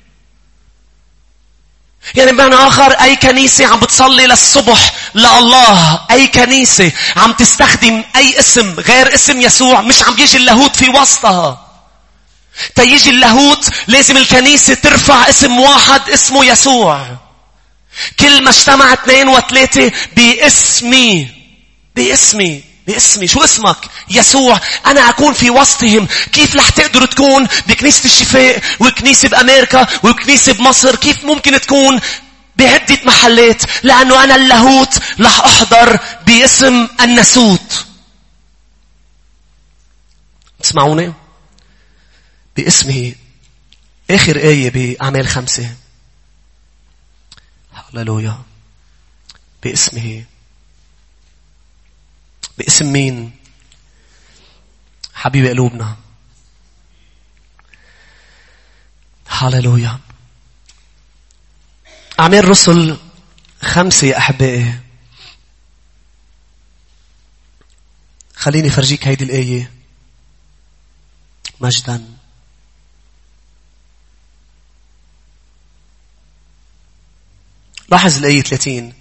يعني بمعنى آخر أي كنيسة عم بتصلي للصبح لله، أي كنيسة عم تستخدم أي اسم غير اسم يسوع، مش عم يجي اللاهوت في وسطها. تيجي اللاهوت لازم الكنيسة ترفع اسم واحد اسمه يسوع. كل ما اجتمع اثنين وثلاثة باسمي، باسمي باسمي. شو اسمك؟ يسوع. أنا أكون في وسطهم. كيف رح تقدر تكون بكنيسة الشفاء وكنيسة بأمريكا وكنيسة بمصر؟ كيف ممكن تكون بعدة محلات؟ لأنه أنا اللاهوت رح أحضر باسم الناسوت. تسمعوني؟ باسمه. آخر آية بأعمال خمسة. هللويا. باسمه. باسم مين؟ حبيب قلوبنا. هاليلويا. أعمال رسل خمسة يا أحبائي. خليني فرجيك هيدي الآية مجدا. لاحظ الآية ثلاثين.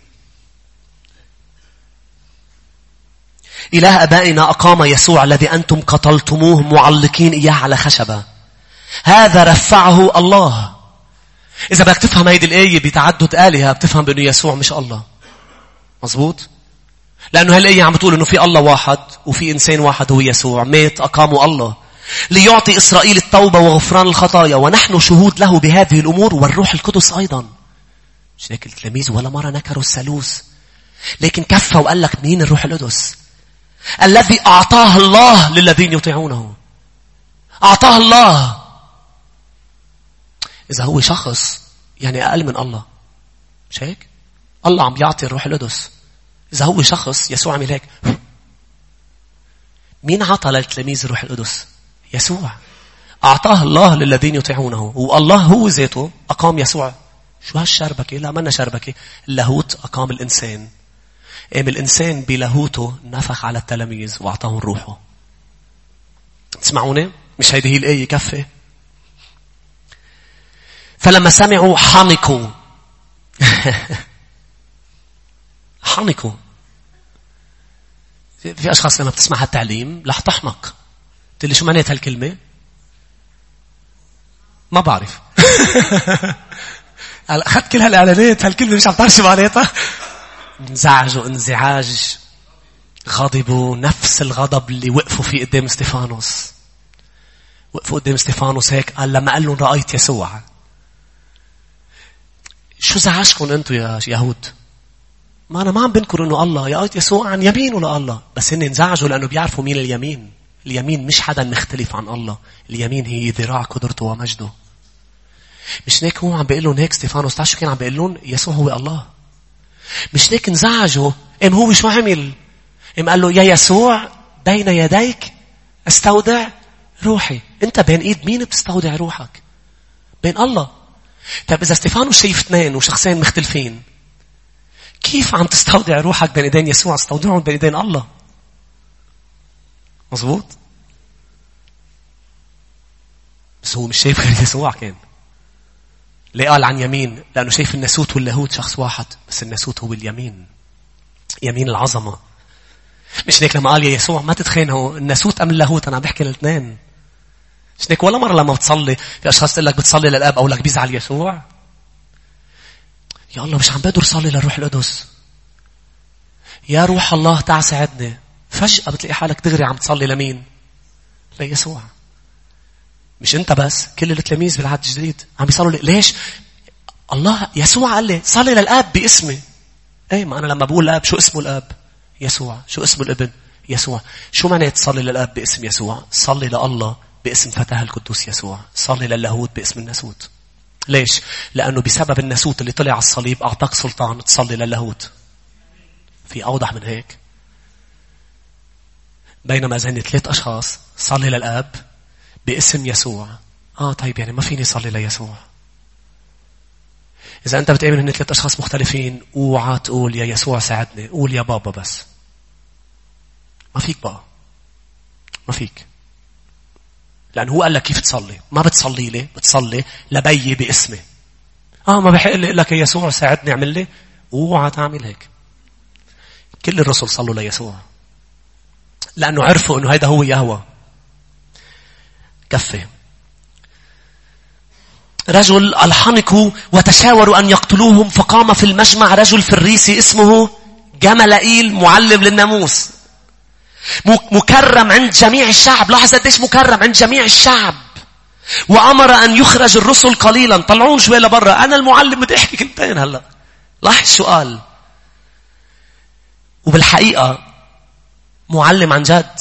إله أبائنا أقام يسوع الذي أنتم قتلتموه معلقين إياه على خشبة، هذا رفعه الله. إذا بدك تفهم هيدي الآية بتعدد آلهة بتفهم بأنه يسوع مش الله. مظبوط؟ لأنه هالآية عم بتقول أنه في الله واحد وفي إنسان واحد هو يسوع، مات أقامه الله ليعطي إسرائيل التوبة وغفران الخطايا، ونحن شهود له بهذه الأمور، والروح القدس أيضا. مش هيك التلاميذ ولا مرة نكروا الثالوث، لكن كفى وقال لك مين الروح القدس؟ الذي أعطاه الله للذين يطيعونه. أعطاه الله. إذا هو شخص يعني أقل من الله، مش هيك؟ الله عم يعطي الروح القدس. إذا هو شخص يسوع عمل هيك. مين عطى للتلاميذ الروح القدس؟ يسوع. أعطاه الله للذين يطيعونه، والله هو ذاته أقام يسوع. شو هالشربكة؟ لا منا شربكة. اللاهوت أقام الإنسان. قام الإنسان بلاهوته نفخ على التلاميذ وأعطاهم روحه. تسمعوني؟ مش هيدي هي الآية كفة؟ فلما سمعوا حنقوا. حنقوا. في أشخاص لما بتسمع هالتعليم رح تحنق. تقول لي شو معنات هالكلمة؟ ما بعرف. أخذت كل هالإعلانات هالكلمة مش عم تعرف شو معناتها. انزعجوا انزعاج، غضبوا نفس الغضب اللي وقفوا فيه قدام استفانوس. وقفوا قدام استفانوس هيك قال لما قال لهم رأيت يسوع. شو زعجكم أنتوا يا يهود؟ ما أنا ما عم بنكر إنه الله رأيت يسوع عن يمين ولا الله، بس هن انزعجوا لأنه بيعرفوا مين اليمين. اليمين مش حدا مختلف عن الله. اليمين هي ذراع قدرته ومجده. مش هيك هو عم بيقول لهم هيك استفانوس؟ تعال شو كان عم بيقول لهم؟ يسوع هو الله. مش هيك انزعجوا. ام هو شو عمل؟ ام قال له يا يسوع بين يديك استودع روحي. انت بين ايد مين بتستودع روحك؟ بين الله. طيب إذا استفانوس شايف اثنين وشخصين مختلفين، كيف عم تستودع روحك بين ايدين يسوع؟ استودعهم بين ايدين الله. مظبوط؟ بس هو مش شايف غير يسوع. كان ليه قال عن يمين؟ لأنه شايف الناسوت واللاهوت شخص واحد، بس الناسوت هو اليمين، يمين العظمة. مش هيك لما قال يا يسوع ما تتخينوا الناسوت أم اللاهوت؟ أنا عم بحكي الاثنين. مش هيك ولا مرة لما بتصلي في أشخاص تقول لك بتصلي للآب أو لك بيزعل يسوع؟ يا الله مش عم بقدر صلي للروح القدس. يا روح الله تعال ساعدني. فجأة بتلاقي حالك دغري عم تصلي لمين؟ ليسوع. مش انت بس، كل التلاميذ بالعهد الجديد عم بيصلوا لي. ليش؟ الله يسوع قال لي صلي للآب باسمي. ايه ما انا لما بقول الآب شو اسمه الآب؟ يسوع. شو اسمه الابن؟ يسوع. شو معنى تصلي للآب باسم يسوع؟ صلي لله باسم فتاه القدوس يسوع. صلي للاهوت باسم الناسوت. ليش؟ لأنه بسبب الناسوت اللي طلع على الصليب أعطاك سلطان تصلي للاهوت. في أوضح من هيك؟ بينما إذا هن ثلاث أشخاص صلي للآب باسم يسوع. آه طيب يعني ما فيني صلي ليسوع. إذا أنت بتؤمن هن ثلاث أشخاص مختلفين، اوعى تقول يا يسوع ساعدني، قول يا بابا بس. ما فيك بقى، ما فيك. لأنه هو قال لك كيف تصلي. ما بتصلي لي، بتصلي لبي باسمي. آه ما بحق لي لك يا يسوع ساعدني اعمل لي. اوعى تعمل هيك. كل الرسل صلوا ليسوع لأنه عرفوا أنه هذا هو يهوه. كفي. رجل الحنقوا وتشاوروا أن يقتلوهم، فقام في المجمع رجل فريسي اسمه جملائيل معلم للناموس، مكرم عند جميع الشعب. لاحظ قديش مكرم عند جميع الشعب. وأمر أن يخرج الرسل قليلا. طلعون شوي لبرا، أنا المعلم بدي أحكي كلمتين هلأ. لاحظ شو قال. وبالحقيقة معلم عن جد.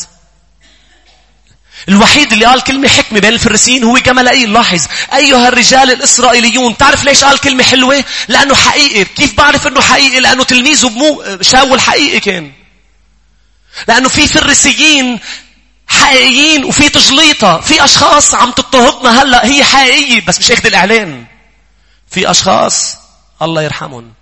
الوحيد اللي قال كلمة حكمة بين الفريسيين هو جملائيل. لاحظ أيها الرجال الإسرائيليون. تعرف ليش قال كلمة حلوة؟ لأنه حقيقي. كيف بعرف أنه حقيقي؟ لأنه تلميذه بمو شاول حقيقي كان. لأنه في فريسيين حقيقيين وفي تجليطة. في أشخاص عم تضطهدنا هلأ هي حقيقية بس مش هيك الإعلان. في أشخاص الله يرحمهم.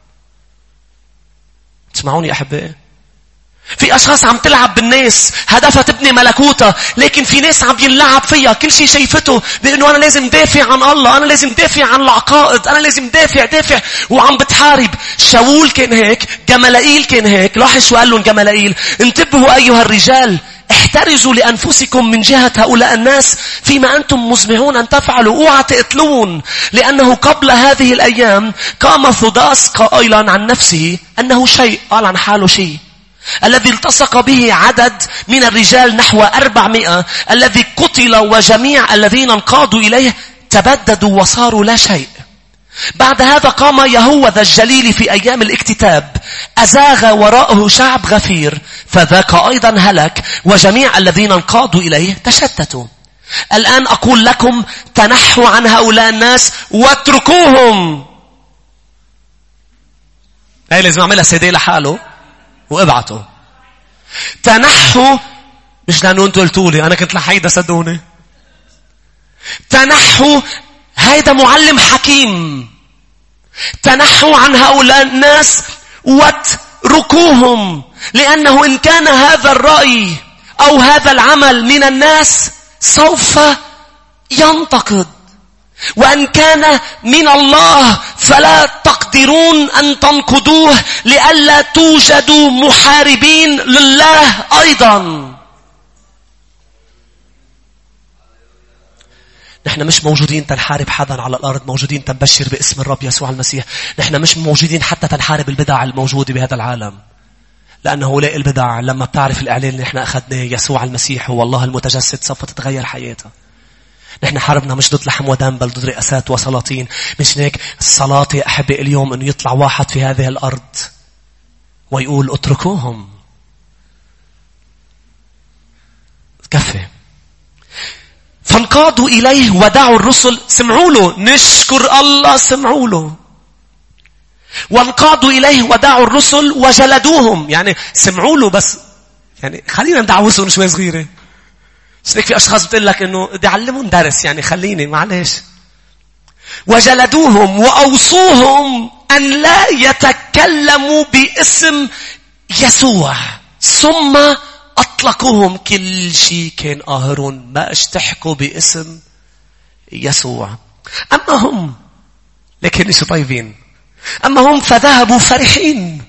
تسمعوني أحبائي؟ في أشخاص عم تلعب بالناس هدفها تبني ملكوتها، لكن في ناس عم ينلعب فيها. كل شيء شايفته بأنه أنا لازم دافع عن الله، أنا لازم دافع عن العقائد، أنا لازم دافع دافع وعم بتحارب. شاول كان هيك، جملائيل كان هيك. لاحظ شو قال لهم جملائيل. انتبهوا أيها الرجال، احترزوا لأنفسكم من جهة هؤلاء الناس فيما أنتم مزمعون أن تفعلوا. اوعى تقتلون، لأنه قبل هذه الأيام قام ثوداس قائلا عن نفسه أنه شيء، قال عن حاله شيء، الذي التصق به عدد من الرجال نحو أربعمائة، الذي قتل وجميع الذين انقادوا إليه تبددوا وصاروا لا شيء. بعد هذا قام يهوذا الجليل في أيام الاكتتاب، أزاغ وراءه شعب غفير، فذاك أيضا هلك، وجميع الذين انقادوا إليه تشتتوا. الآن أقول لكم تنحوا عن هؤلاء الناس واتركوهم. هاي لازم أعملها سيدي لحاله وابعته. تنحوا، مش لأنه أنتوا قلتوا لي، أنا كنت لحيدا صدقوني. تنحوا، هيدا معلم حكيم. تنحوا عن هؤلاء الناس واتركوهم، لأنه إن كان هذا الرأي أو هذا العمل من الناس سوف ينتقد، وأن كان من الله فلا تقدرون أن تنقضوه، لئلا توجدوا محاربين لله أيضا. نحن مش موجودين تنحارب حدا على الأرض، موجودين تنبشر باسم الرب يسوع المسيح. نحن مش موجودين حتى تنحارب البدع الموجودة بهذا العالم، لأنه هؤلاء البدع لما بتعرف الإعلان اللي نحن أخذناه يسوع المسيح هو الله المتجسد سوف تتغير حياتها. نحن حاربنا مش ضد لحم ودم بل ضد رئاسات وسلاطين. مش هيك الصلاة يا أحبائي اليوم أنه يطلع واحد في هذه الأرض ويقول اتركوهم. كفي. فانقادوا إليه ودعوا الرسل. سمعوا له، نشكر الله سمعوا له. وانقادوا إليه ودعوا الرسل وجلدوهم. يعني سمعوا له بس يعني خلينا ندعوسهم شوي صغيرة. شريك في أشخاص بتقول لك إنه بدي أعلمهم درس، يعني خليني معلش. وجلدوهم وأوصوهم أن لا يتكلموا باسم يسوع، ثم أطلقوهم. كل شيء كان قاهرون، ما اشتحكوا باسم يسوع. أما هم، لكن ليسوا طيبين، أما هم فذهبوا فرحين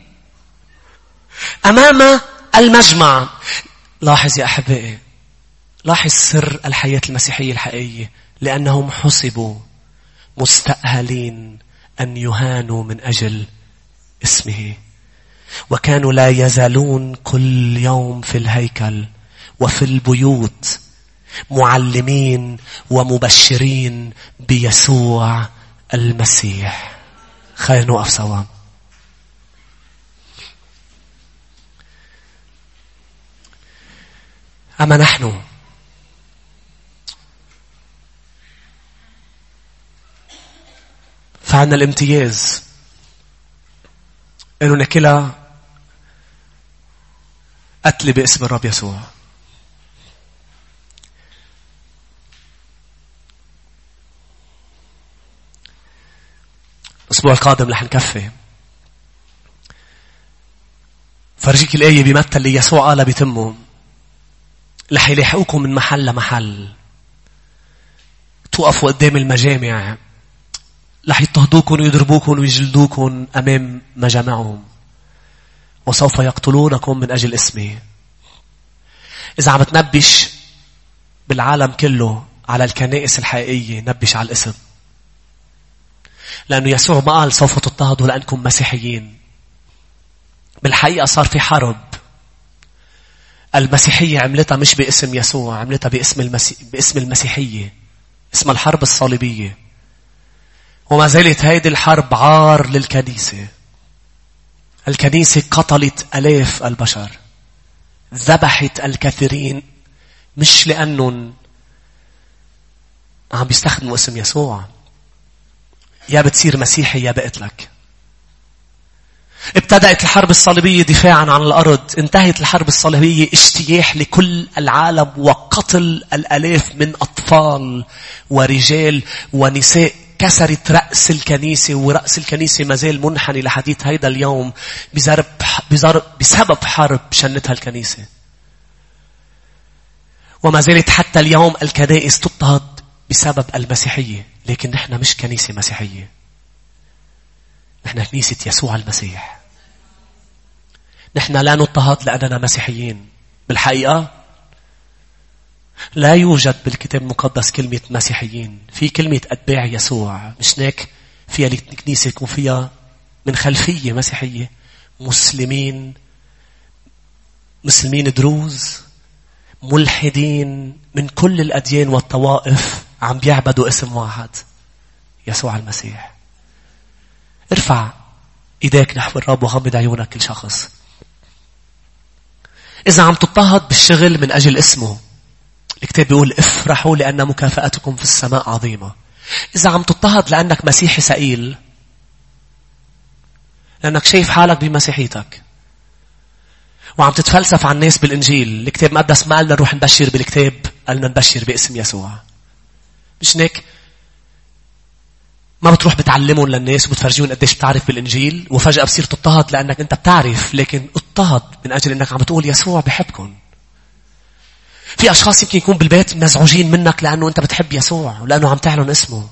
أمام المجمع. لاحظ يا أحبائي، لاحظ سر الحياة المسيحية الحقيقية، لأنهم حسبوا مستأهلين أن يهانوا من أجل اسمه، وكانوا لا يزالون كل يوم في الهيكل وفي البيوت معلمين ومبشرين بيسوع المسيح. خلينا نوقف سوا. أما نحن فعنا الامتياز إنه نكلا قتل باسم الرب يسوع. الأسبوع القادم رح نكفي فرجيك الآية بمتى اللي يسوع قال بيتمه، رح يلاحقوكم من محل لمحل، توقفوا قدام المجامع، رح يضطهدوكم ويضربوكم ويجلدوكم أمام مجامعهم، وسوف يقتلونكم من أجل اسمي. إذا عم تنبش بالعالم كله على الكنائس الحقيقية، نبش على الاسم، لأنه يسوع ما قال سوف تضطهدوا لأنكم مسيحيين. بالحقيقة صار في حرب. المسيحية عملتها مش باسم يسوع، عملتها باسم المسي... باسم المسيحية، اسم الحرب الصليبية. وما زالت هيدي الحرب عار للكنيسة. الكنيسة قتلت آلاف البشر، ذبحت الكثيرين، مش لأنهم عم بيستخدموا اسم يسوع. يا بتصير مسيحي يا بقتلك. ابتدأت الحرب الصليبية دفاعا عن الأرض، انتهت الحرب الصليبية اجتياح لكل العالم وقتل الآلاف من أطفال ورجال ونساء. كسرت رأس الكنيسة، ورأس الكنيسة مازال منحني لحديث هيدا اليوم بزرب بزرب بسبب حرب شنتها الكنيسة. وما زالت حتى اليوم الكنائس تضطهد بسبب المسيحية. لكن نحن مش كنيسة مسيحية، نحن كنيسة يسوع المسيح. نحن لا نضطهد لأننا مسيحيين. بالحقيقة لا يوجد بالكتاب المقدس كلمة مسيحيين، في كلمة أتباع يسوع. مش هيك فيها الكنيسة يكون فيها من خلفية مسيحية، مسلمين، مسلمين دروز، ملحدين من كل الأديان والطوائف عم بيعبدوا اسم واحد، يسوع المسيح. ارفع ايديك نحو الرب وغمض عيونك كل شخص. إذا عم تضطهد بالشغل من أجل اسمه، الكتاب بيقول افرحوا لأن مكافأتكم في السماء عظيمة. إذا عم تضطهد لأنك مسيحي سئيل، لأنك شايف حالك بمسيحيتك وعم تتفلسف عن الناس بالإنجيل، الكتاب المقدس ما قالنا نروح نبشر بالكتاب، قالنا نبشر باسم يسوع. مش هيك ما بتروح بتعلمهم للناس وبتفرجيهم قديش بتعرف بالإنجيل، وفجأة بصير تضطهد لأنك أنت بتعرف، لكن اضطهد من أجل أنك عم بتقول يسوع بحبكم. في أشخاص يمكن يكون بالبيت مزعوجين منك لأنه أنت بتحب يسوع ولأنه عم تعلن اسمه.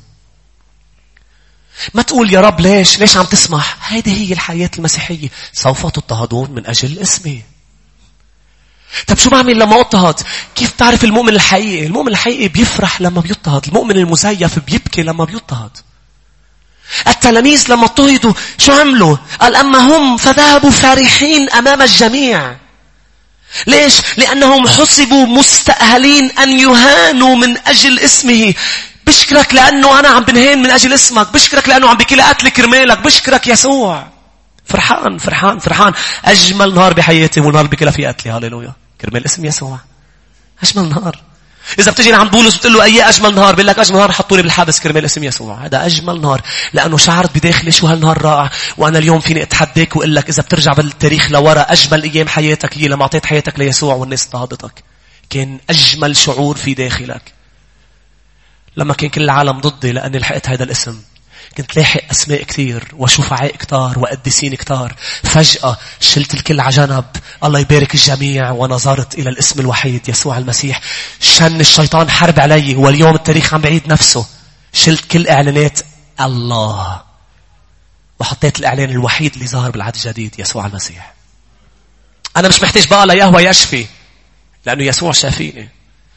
ما تقول يا رب ليش ليش عم تسمح. هذه هي الحياة المسيحية. سوف تضطهدون من أجل اسمي. طب شو بعمل لما اضطهد؟ كيف تعرف المؤمن الحقيقي؟ المؤمن الحقيقي بيفرح لما بيضطهد. المؤمن المزيف بيبكي لما بيضطهد. التلاميذ لما اضطهدوا شو عملوا؟ قال أما هم فذهبوا فرحين أمام الجميع. ليش؟ لأنهم حسبوا مستأهلين أن يهانوا من أجل اسمه. بشكرك لأنه أنا عم بنهين من أجل اسمك. بشكرك لأنه عم بكلا قتل كرمالك. بشكرك يسوع. فرحان فرحان فرحان. أجمل نهار بحياتي ونهار بكلا في قتلي. هاليلويا. كرمال اسم يسوع. أجمل نهار. إذا بتجي عند بولس وتقول له أي أجمل نهار، بيقول لك أجمل نهار حطوني بالحبس كرمال اسم يسوع. هذا أجمل نهار، لأنه شعرت بداخلي شو هالنهار رائع. وأنا اليوم فيني أتحداك وأقول لك إذا بترجع بالتاريخ لورا، أجمل أيام حياتك هي لما أعطيت حياتك ليسوع والناس اضطهدتك. كان أجمل شعور في داخلك لما كان كل العالم ضدي لأني لحقت هذا الاسم. كنت لاحق أسماء كتير وشفعاء كتار وقديسين كتار. فجأة شلت الكل على جنب. الله يبارك الجميع. ونظرت إلى الاسم الوحيد يسوع المسيح. شن الشيطان حرب علي. واليوم التاريخ عم بعيد نفسه. شلت كل إعلانات الله وحطيت الإعلان الوحيد اللي ظهر بالعهد الجديد يسوع المسيح. أنا مش محتاج بقى ليهوى يشفي لأنه يسوع شافيني.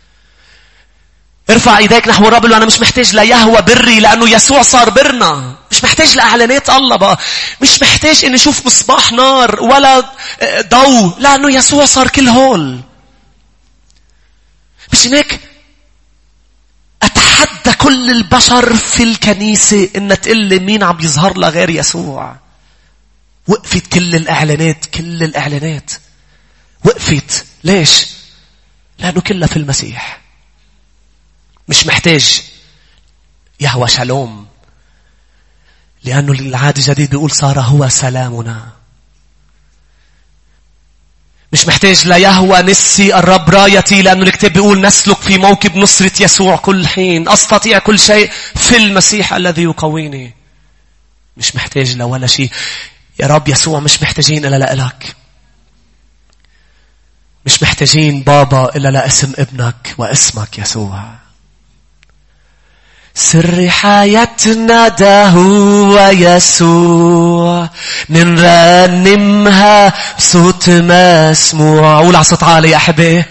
ارفع ايديك نحو الرب وانا مش محتاج ليهوى بري لانه يسوع صار برنا. مش محتاج لاعلانات الله بقى. مش محتاج اني اشوف مصباح نار ولا ضوء لانه يسوع صار كل هول. مش هناك اتحدى كل البشر في الكنيسة ان تقول لي مين عم يظهر لها غير يسوع. وقفت كل الاعلانات كل الاعلانات وقفت. ليش؟ لانه كلها في المسيح. مش محتاج يهوى شالوم لأنه العهد الجديد بيقول صار هو سلامنا. مش محتاج ليهوى نسي الرب رايتي لأنه الكتاب بيقول نسلك في موكب نصرة يسوع كل حين. أستطيع كل شيء في المسيح الذي يقويني. مش محتاج لولا شيء. يا رب يسوع مش محتاجين إلا لإلك. مش محتاجين بابا إلا لاسم ابنك واسمك يسوع. سر حياتنا ده هو يسوع. نرنمها بصوت مسموع. قول على صوت عالي يا أحبائي.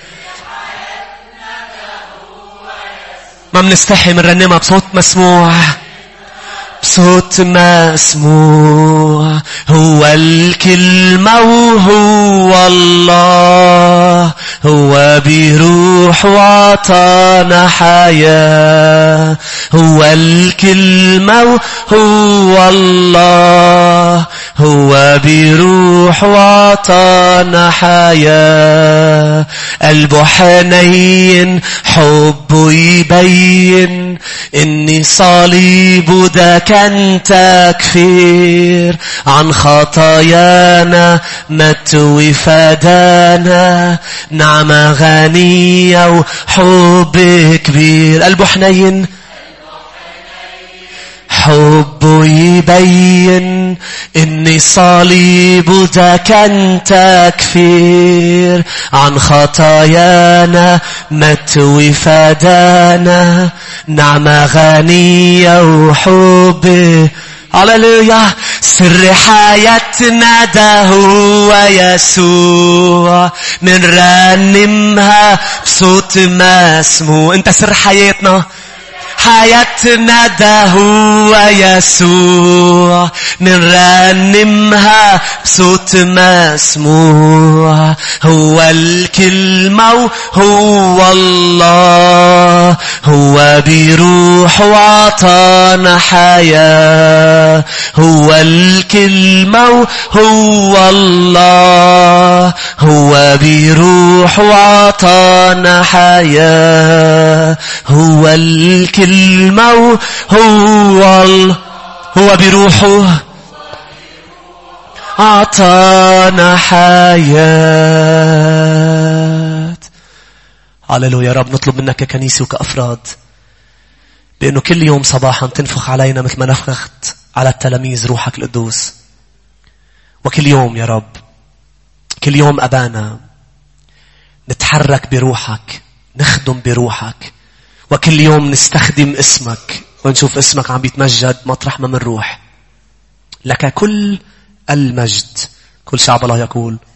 ما بنستحي منرنمها بصوت مسموع. بصوت مسموع. هو الكلمة وهو الله. هو بروح وعطانا حياة. هو الكلمة وهو الله. هو بروح وعطانا حياة. قلبه حنين حبه يبين إني صليب ده كان تكفير عن خطايانا مات وفدانا. نعمة غنية وحب كبير. قلبه حنين حبه يبين إني صليب ده كان تكفير عن خطايانا مات وفدانا. نعمة غنية وحب. هللويا. سر حياتنا ده هو يسوع. منرنمها بصوت مسموع. انت سر حياتنا. حياتنا ده هو يسوع. منرنمها بصوت مسموع. هو الكلمة وهو الله. هو بروح وعطانا حياة. هو الكلمة وهو الله. هو بروح وعطانا حياة. هو الكلمة هو ال... هو بروحه أعطانا حياة. هللويا. يا رب نطلب منك ككنيسة وكأفراد بأنه كل يوم صباحا تنفخ علينا مثل ما نفخت على التلاميذ روحك القدوس. وكل يوم يا رب كل يوم أبانا نتحرك بروحك نخدم بروحك. وكل يوم نستخدم اسمك ونشوف اسمك عم بيتمجد مطرح ما منروح. لك كل المجد. كل شعب الله يقول